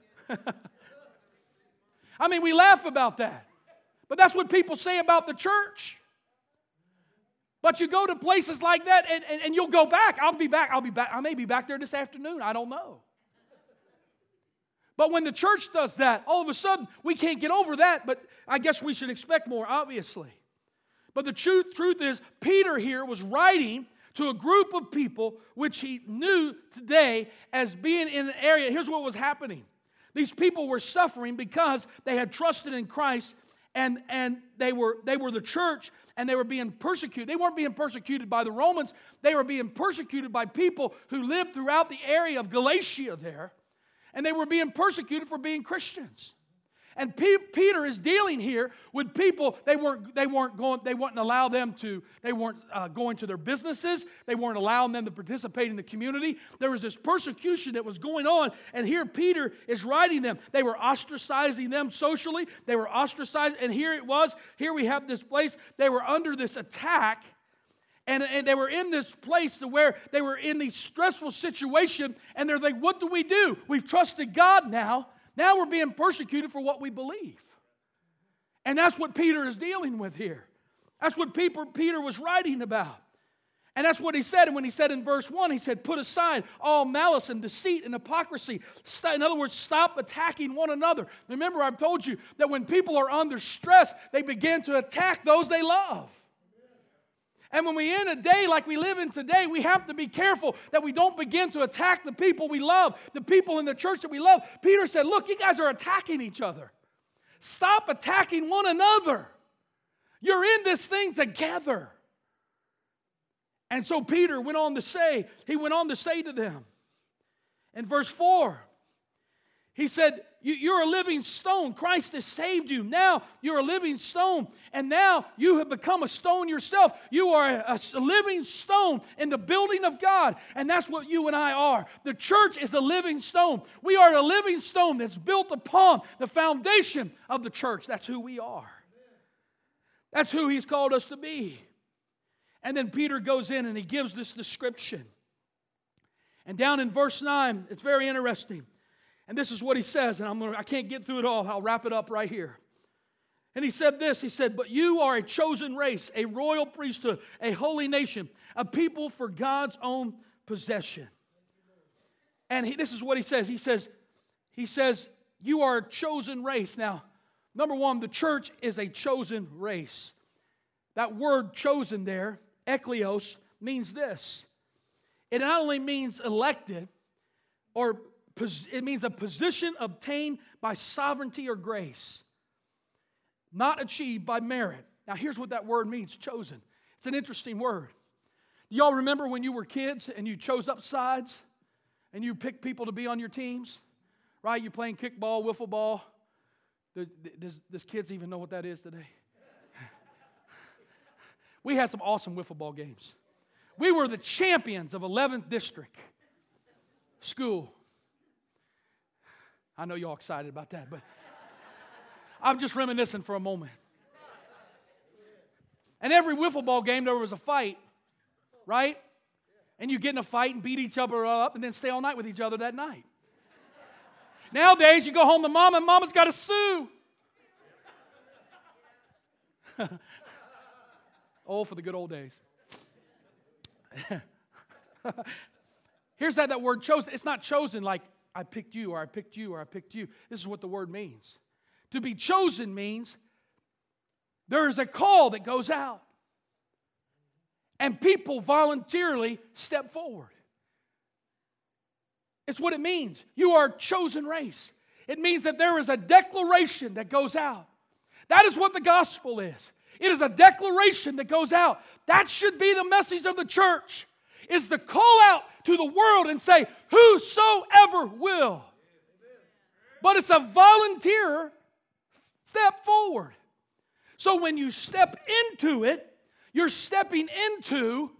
I mean, we laugh about that. But that's what people say about the church. But you go to places like that and you'll go back. I'll be back. I may be back there this afternoon. I don't know. But when the church does that, all of a sudden, we can't get over that. But I guess we should expect more, obviously. But the truth is, Peter here was writing to a group of people which he knew today as being in an area. Here's what was happening. These people were suffering because they had trusted in Christ and they were the church and they were being persecuted. They weren't being persecuted by the Romans. They were being persecuted by people who lived throughout the area of Galatia there. And they were being persecuted for being Christians. And Peter is dealing here with people. They weren't going to their businesses. They weren't allowing them to participate in the community. There was this persecution that was going on, and here Peter is writing them. They were ostracizing them socially. They were ostracized, and here we have this place. They were under this attack, and they were in this place to where they were in this stressful situation, and they're like, what do we do? We've trusted God now. Now we're being persecuted for what we believe. And that's what Peter is dealing with here. That's what Peter was writing about. And that's what he said. And when he said in verse 1, he said, put aside all malice and deceit and hypocrisy. In other words, stop attacking one another. Remember, I've told you that when people are under stress, they begin to attack those they love. And when we're in a day like we live in today, we have to be careful that we don't begin to attack the people we love, the people in the church that we love. Peter said, look, you guys are attacking each other. Stop attacking one another. You're in this thing together. And so Peter went on to say to them, in verse 4, he said, you're a living stone. Christ has saved you. Now you're a living stone. And now you have become a stone yourself. You are a living stone in the building of God. And that's what you and I are. The church is a living stone. We are a living stone that's built upon the foundation of the church. That's who we are. That's who He's called us to be. And then Peter goes in and he gives this description. And down in verse 9, it's very interesting. And this is what he says, and I can't get through it all. I'll wrap it up right here. And he said this, he said, but you are a chosen race, a royal priesthood, a holy nation, a people for God's own possession. And this is what he says. He says, you are a chosen race. Now, number one, the church is a chosen race. That word chosen there, ekleos, means this. It not only means elected, or it means a position obtained by sovereignty or grace, not achieved by merit. Now, here's what that word means, chosen. It's an interesting word. Y'all remember when you were kids and you chose up sides and you picked people to be on your teams? Right? You're playing kickball, wiffle ball. Does kids even know what that is today? We had some awesome wiffle ball games. We were the champions of 11th District School. I know y'all excited about that, but I'm just reminiscing for a moment. And every wiffle ball game, there was a fight, right? And you get in a fight and beat each other up and then stay all night with each other that night. Nowadays, you go home to mom and mama's got to sue. Oh, for the good old days. Here's that word chosen. It's not chosen like I picked you or I picked you or I picked you. This is what the word means. To be chosen means there is a call that goes out. And people voluntarily step forward. It's what it means. You are a chosen race. It means that there is a declaration that goes out. That is what the gospel is. It is a declaration that goes out. That should be the message of the church, is to call out to the world and say, whosoever will. But it's a volunteer step forward. So when you step into it, you're stepping into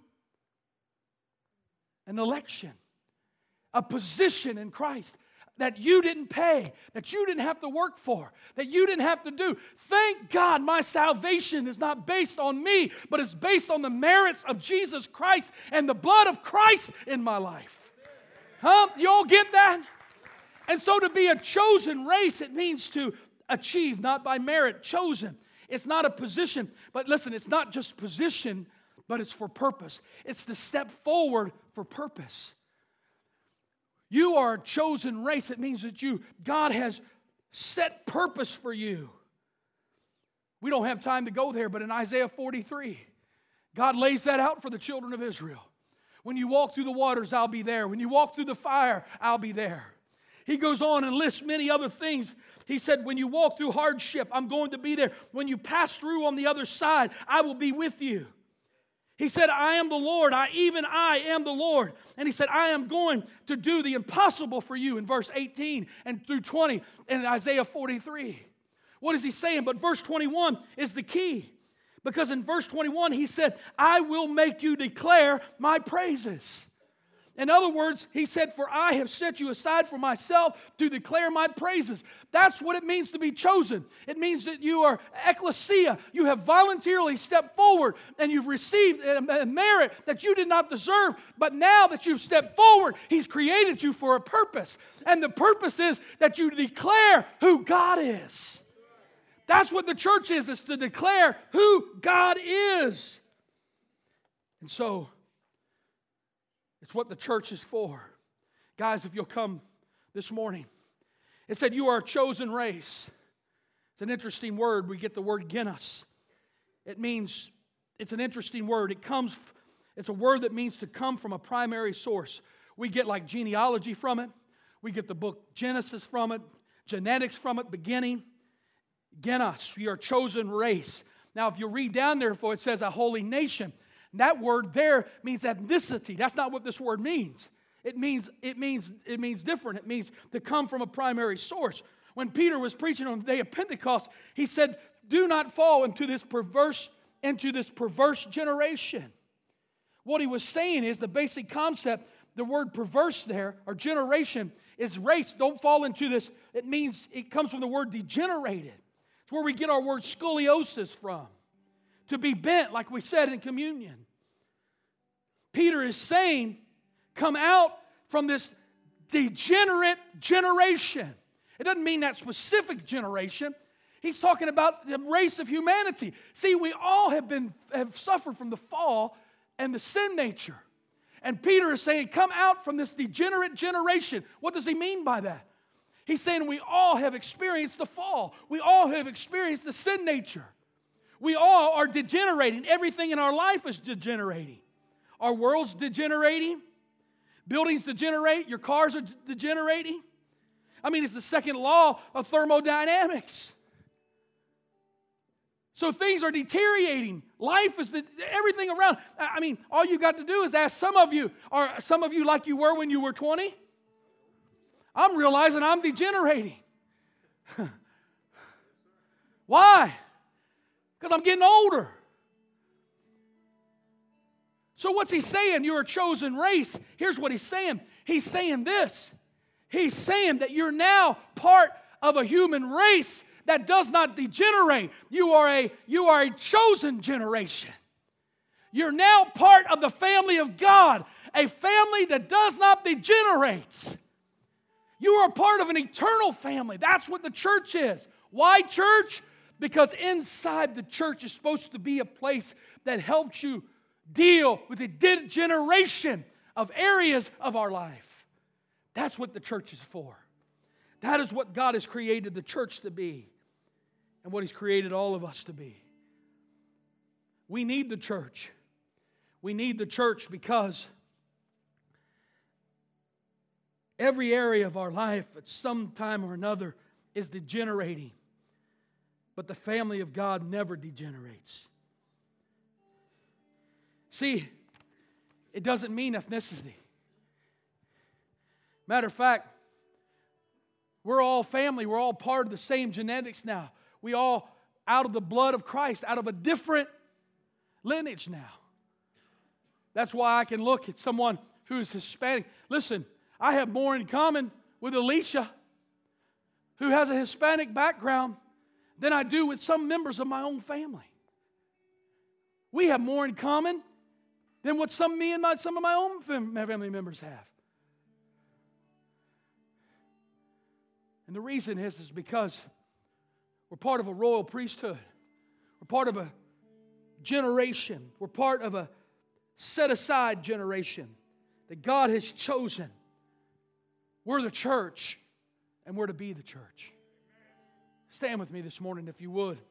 an election, a position in Christ that you didn't pay, that you didn't have to work for, that you didn't have to do. Thank God my salvation is not based on me, but it's based on the merits of Jesus Christ and the blood of Christ in my life. Huh? You all get that? And so to be a chosen race, it means to achieve, not by merit, chosen. It's not a position, but listen, it's not just position, but it's for purpose. It's to step forward for purpose. You are a chosen race. It means that God has set purpose for you. We don't have time to go there, but in Isaiah 43, God lays that out for the children of Israel. When you walk through the waters, I'll be there. When you walk through the fire, I'll be there. He goes on and lists many other things. He said, when you walk through hardship, I'm going to be there. When you pass through on the other side, I will be with you. He said, I am the Lord, I am the Lord. And he said, I am going to do the impossible for you in verse 18 and through 20 in Isaiah 43. What is he saying? But verse 21 is the key. Because in verse 21 he said, I will make you declare my praises. In other words, he said, for I have set you aside for myself to declare my praises. That's what it means to be chosen. It means that you are ecclesia. You have voluntarily stepped forward and you've received a merit that you did not deserve. But now that you've stepped forward, He's created you for a purpose. And the purpose is that you declare who God is. That's what the church is to declare who God is. And so, it's what the church is for. Guys, if you'll come this morning. It said you are a chosen race. It's an interesting word. We get the word genos. It means, it's an interesting word. It's a word that means to come from a primary source. We get like genealogy from it. We get the book Genesis from it. Genetics from it, beginning. Genos, we are a chosen race. Now, if you read down there, it says a holy nation. And that word there means ethnicity. That's not what this word means. It means different. It means to come from a primary source. When Peter was preaching on the day of Pentecost, he said, "Do not fall into this perverse generation." What he was saying is the basic concept. The word perverse there, or generation, is race. Don't fall into this. It comes from the word degenerated. It's where we get our word scoliosis from. To be bent, like we said in communion. Peter is saying, come out from this degenerate generation. It doesn't mean that specific generation. He's talking about the race of humanity. See, we all have suffered from the fall and the sin nature. And Peter is saying, come out from this degenerate generation. What does he mean by that? He's saying we all have experienced the fall. We all have experienced the sin nature. We all are degenerating. Everything in our life is degenerating. Our world's degenerating. Buildings degenerate. Your cars are degenerating. I mean, it's the second law of thermodynamics. So things are deteriorating. Life is everything around. I mean, all you got to do is ask some of you. Are some of you like you were when you were 20? I'm realizing I'm degenerating. Why? Because I'm getting older. So what's he saying? You're a chosen race. Here's what he's saying. He's saying this. He's saying that you're now part of a human race that does not degenerate. You are a chosen generation. You're now part of the family of God, a family that does not degenerate. You are part of an eternal family. That's what the church is. Why church? Because inside the church is supposed to be a place that helps you deal with the degeneration of areas of our life. That's what the church is for. That is what God has created the church to be, and what He's created all of us to be. We need the church. We need the church because every area of our life at some time or another is degenerating. But the family of God never degenerates. See, it doesn't mean ethnicity. Matter of fact, we're all family. We're all part of the same genetics now. We all out of the blood of Christ, out of a different lineage now. That's why I can look at someone who is Hispanic. Listen, I have more in common with Alicia, who has a Hispanic background, than I do with some members of my own family. We have more in common than what some of my own family members have. And the reason is because we're part of a royal priesthood. We're part of a generation. We're part of a set-aside generation that God has chosen. We're the church, and we're to be the church. Stand with me this morning, if you would.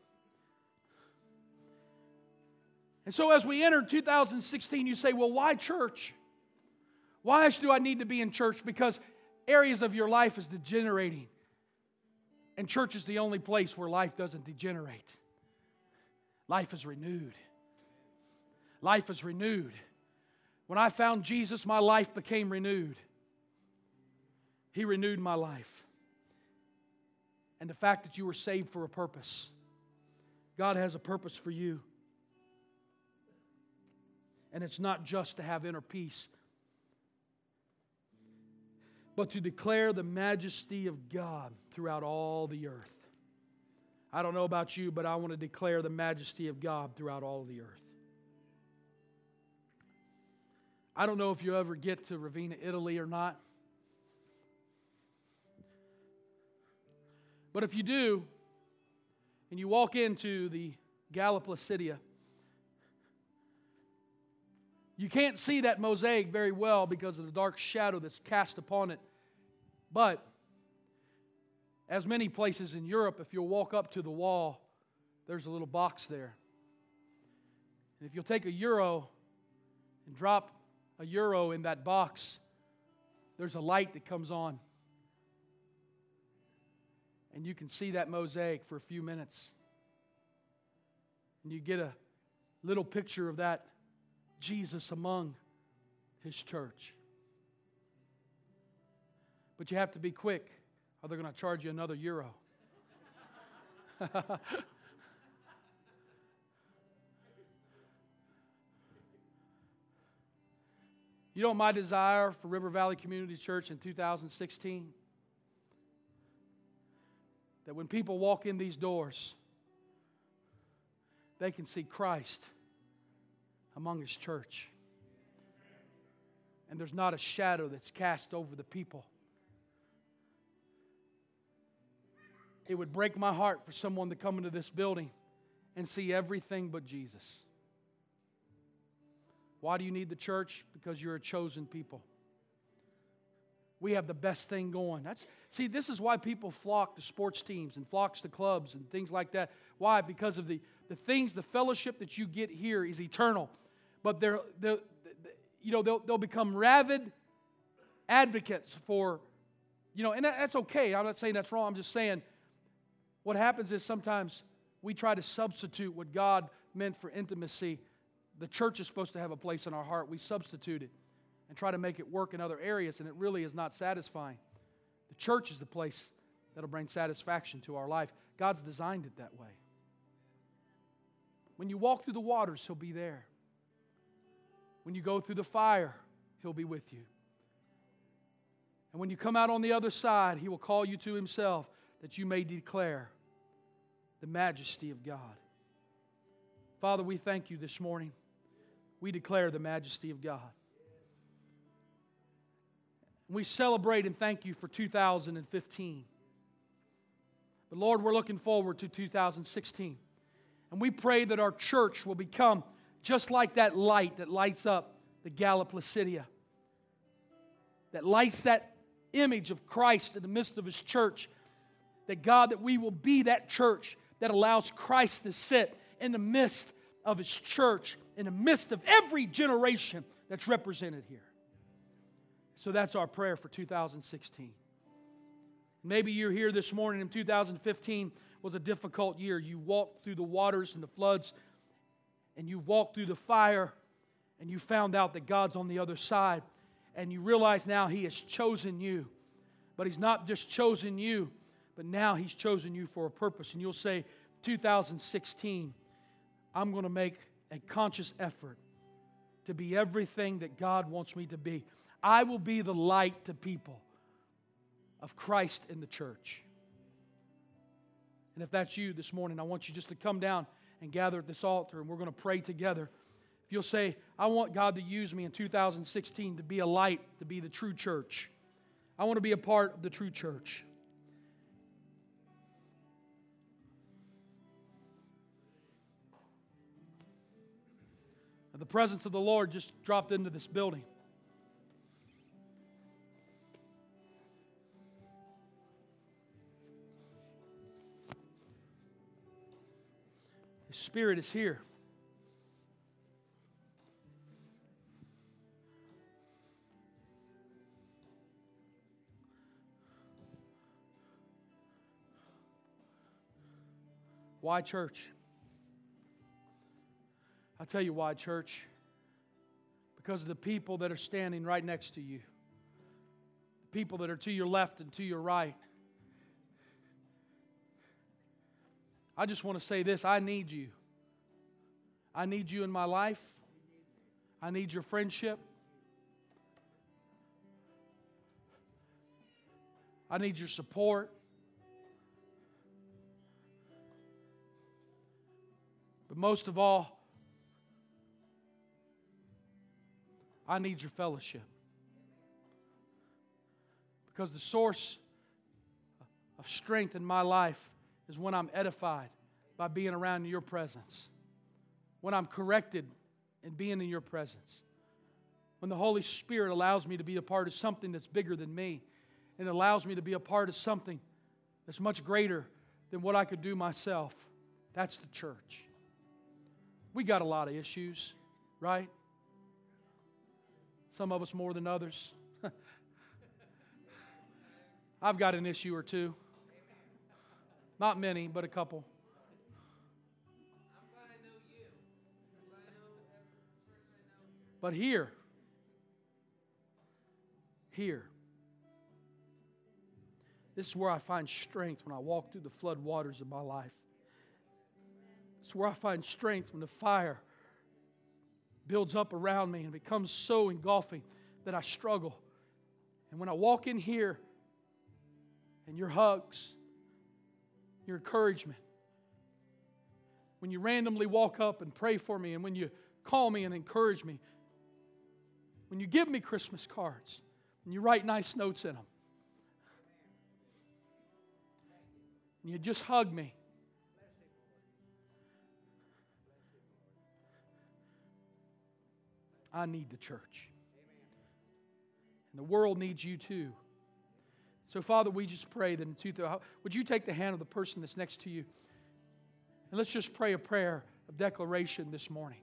And so as we enter 2016, you say, well, why church? Why do I need to be in church? Because areas of your life is degenerating. And church is the only place where life doesn't degenerate. Life is renewed. Life is renewed. When I found Jesus, my life became renewed. He renewed my life. And the fact that you were saved for a purpose. God has a purpose for you. And it's not just to have inner peace, but to declare the majesty of God throughout all the earth. I don't know about you, but I want to declare the majesty of God throughout all of the earth. I don't know if you ever get to Ravenna, Italy or not. But if you do, and you walk into the Galla Placidia, you can't see that mosaic very well because of the dark shadow that's cast upon it. But, as many places in Europe, if you'll walk up to the wall, there's a little box there. And if you'll take a euro and drop a euro in that box, there's a light that comes on. And you can see that mosaic for a few minutes. And you get a little picture of that Jesus among His church. But you have to be quick, or they're going to charge you another euro. You know my desire for River Valley Community Church in 2016? That when people walk in these doors, they can see Christ among His church. And there's not a shadow that's cast over the people. It would break my heart for someone to come into this building and see everything but Jesus. Why do you need the church? Because you're a chosen people. We have the best thing going. See, this is why people flock to sports teams and flocks to clubs and things like that. Why? Because of the things, the fellowship that you get here is eternal. But they'll become rabid advocates for, and that's okay. I'm not saying that's wrong. I'm just saying what happens is sometimes we try to substitute what God meant for intimacy. The church is supposed to have a place in our heart. We substitute it and try to make it work in other areas, and it really is not satisfying. The church is the place that'll bring satisfaction to our life. God's designed it that way. When you walk through the waters, He'll be there. When you go through the fire, He'll be with you. And when you come out on the other side, He will call you to Himself that you may declare the majesty of God. Father, we thank You this morning. We declare the majesty of God. We celebrate and thank You for 2015. But Lord, we're looking forward to 2016. And we pray that our church will become just like that light that lights up the Galla Placidia. that lights that image of Christ in the midst of His church. That God, that we will be that church that allows Christ to sit in the midst of His church, in the midst of every generation that's represented here. So that's our prayer for 2016. Maybe you're here this morning and 2015 was a difficult year. You walked through the waters and the floods, and you walked through the fire, and you found out that God's on the other side, and you realize now He has chosen you. But He's not just chosen you, but now He's chosen you for a purpose. And you'll say, 2016, I'm going to make a conscious effort to be everything that God wants me to be. I will be the light to people of Christ in the church. And if that's you this morning, I want you just to come down and gather at this altar, and we're going to pray together. If you'll say, I want God to use me in 2016 to be a light, to be the true church. I want to be a part of the true church. The presence of the Lord just dropped into this building. His Spirit is here. Why, church? I'll tell you why, church. Because of the people that are standing right next to you. The people that are to your left and to your right. I just want to say this. I need you. I need you in my life. I need your friendship. I need your support. But most of all, I need your fellowship. Because the source of strength in my life is when I'm edified by being around your presence. When I'm corrected in being in your presence. When the Holy Spirit allows me to be a part of something that's bigger than me. And allows me to be a part of something that's much greater than what I could do myself. That's the church. We got a lot of issues, right? Some of us more than others. I've got an issue or two. Not many, but a couple. But here, this is where I find strength when I walk through the flood waters of my life. It's where I find strength when the fire builds up around me and becomes so engulfing that I struggle. And when I walk in here and your hugs, your encouragement, when you randomly walk up and pray for me, and when you call me and encourage me, when you give me Christmas cards, and you write nice notes in them, and you just hug me, I need the church. And the world needs you too. So, Father, we just pray that would you take the hand of the person that's next to you, and let's just pray a prayer of declaration this morning.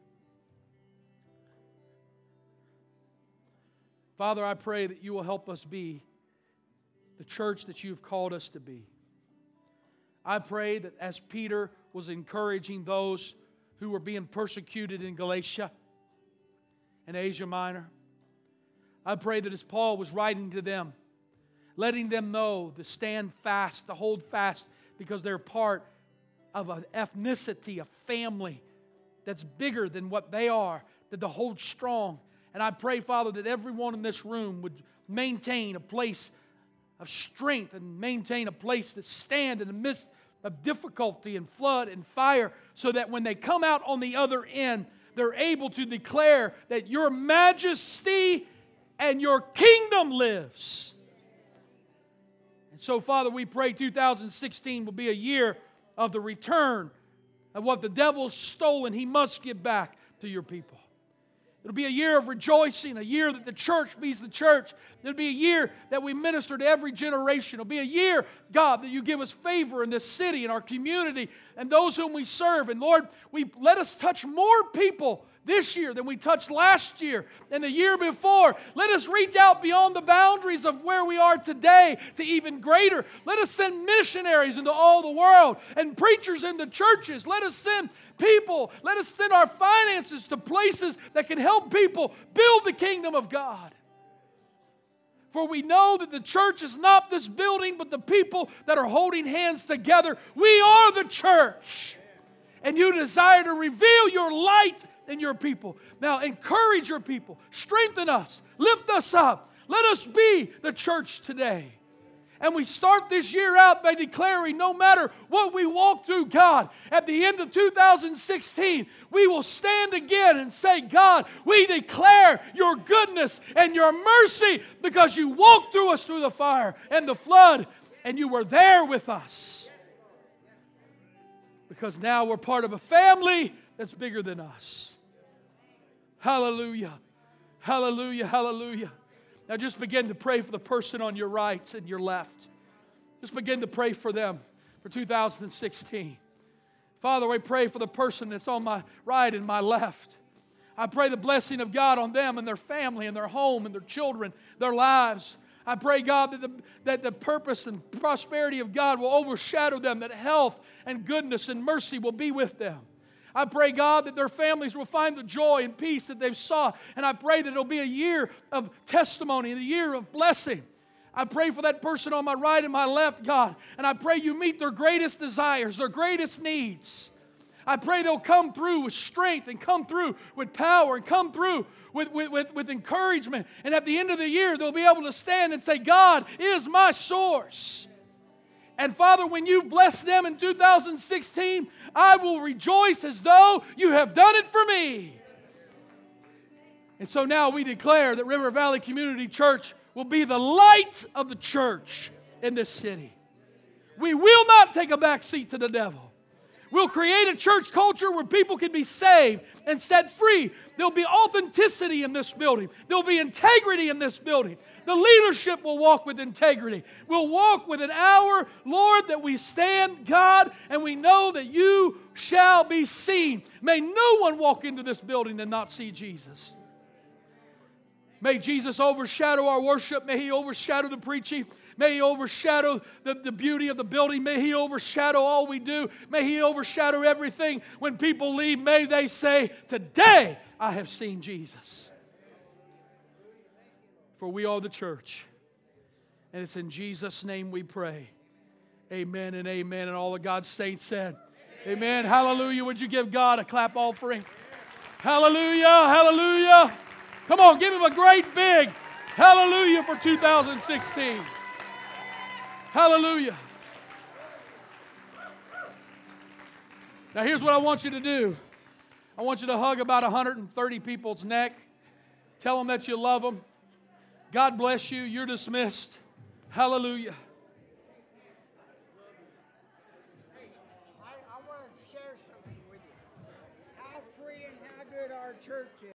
Father, I pray that you will help us be the church that you've called us to be. I pray that as Peter was encouraging those who were being persecuted in Galatia and Asia Minor, I pray that as Paul was writing to them, letting them know to stand fast, to hold fast, because they're part of an ethnicity, a family that's bigger than what they are, that to hold strong. And I pray, Father, that everyone in this room would maintain a place of strength and maintain a place to stand in the midst of difficulty and flood and fire, so that when they come out on the other end, they're able to declare that your majesty and your kingdom lives. And so, Father, we pray 2016 will be a year of the return of what the devil's stolen. He must give back to your people. It'll be a year of rejoicing, a year that the church meets the church. It'll be a year that we minister to every generation. It'll be a year, God, that you give us favor in this city, in our community, and those whom we serve. And Lord, let us touch more people this year than we touched last year and the year before. Let us reach out beyond the boundaries of where we are today to even greater. Let us send missionaries into all the world and preachers into churches. Let us send people. Let us send our finances to places that can help people build the kingdom of God. For we know that the church is not this building, but the people that are holding hands together. We are the church. And you desire to reveal your light in your people. Now encourage your people. Strengthen us. Lift us up. Let us be the church today. And we start this year out by declaring no matter what we walk through, God, at the end of 2016, we will stand again and say, God, we declare your goodness and your mercy because you walked through us through the fire and the flood and you were there with us. Because now we're part of a family that's bigger than us. Hallelujah. Hallelujah. Hallelujah. Now just begin to pray for the person on your right and your left. Just begin to pray for them for 2016. Father, I pray for the person that's on my right and my left. I pray the blessing of God on them and their family and their home and their children, their lives. I pray, God, that the purpose and prosperity of God will overshadow them, that health and goodness and mercy will be with them. I pray, God, that their families will find the joy and peace that they've sought. And I pray that it'll be a year of testimony and a year of blessing. I pray for that person on my right and my left, God. And I pray you meet their greatest desires, their greatest needs. I pray they'll come through with strength and come through with power and come through with encouragement. And at the end of the year, they'll be able to stand and say, God is my source. And Father, when you bless them in 2016, I will rejoice as though you have done it for me. And so now we declare that River Valley Community Church will be the light of the church in this city. We will not take a back seat to the devil. We'll create a church culture where people can be saved and set free. There'll be authenticity in this building. There'll be integrity in this building. The leadership will walk with integrity. We'll walk with an hour, Lord, that we stand, God, and we know that you shall be seen. May no one walk into this building and not see Jesus. May Jesus overshadow our worship. May He overshadow the preaching. May He overshadow the beauty of the building. May He overshadow all we do. May He overshadow everything. When people leave, may they say, today I have seen Jesus. For we are the church. And it's in Jesus' name we pray. Amen and amen. And all of God's saints said, amen. Hallelujah. Would you give God a clap offering? Hallelujah. Hallelujah. Come on, give Him a great big hallelujah for 2016. Hallelujah. Now here's what I want you to do. I want you to hug about 130 people's neck. Tell them that you love them. God bless you. You're dismissed. Hallelujah. I want to share something with you. How free and how good our church is.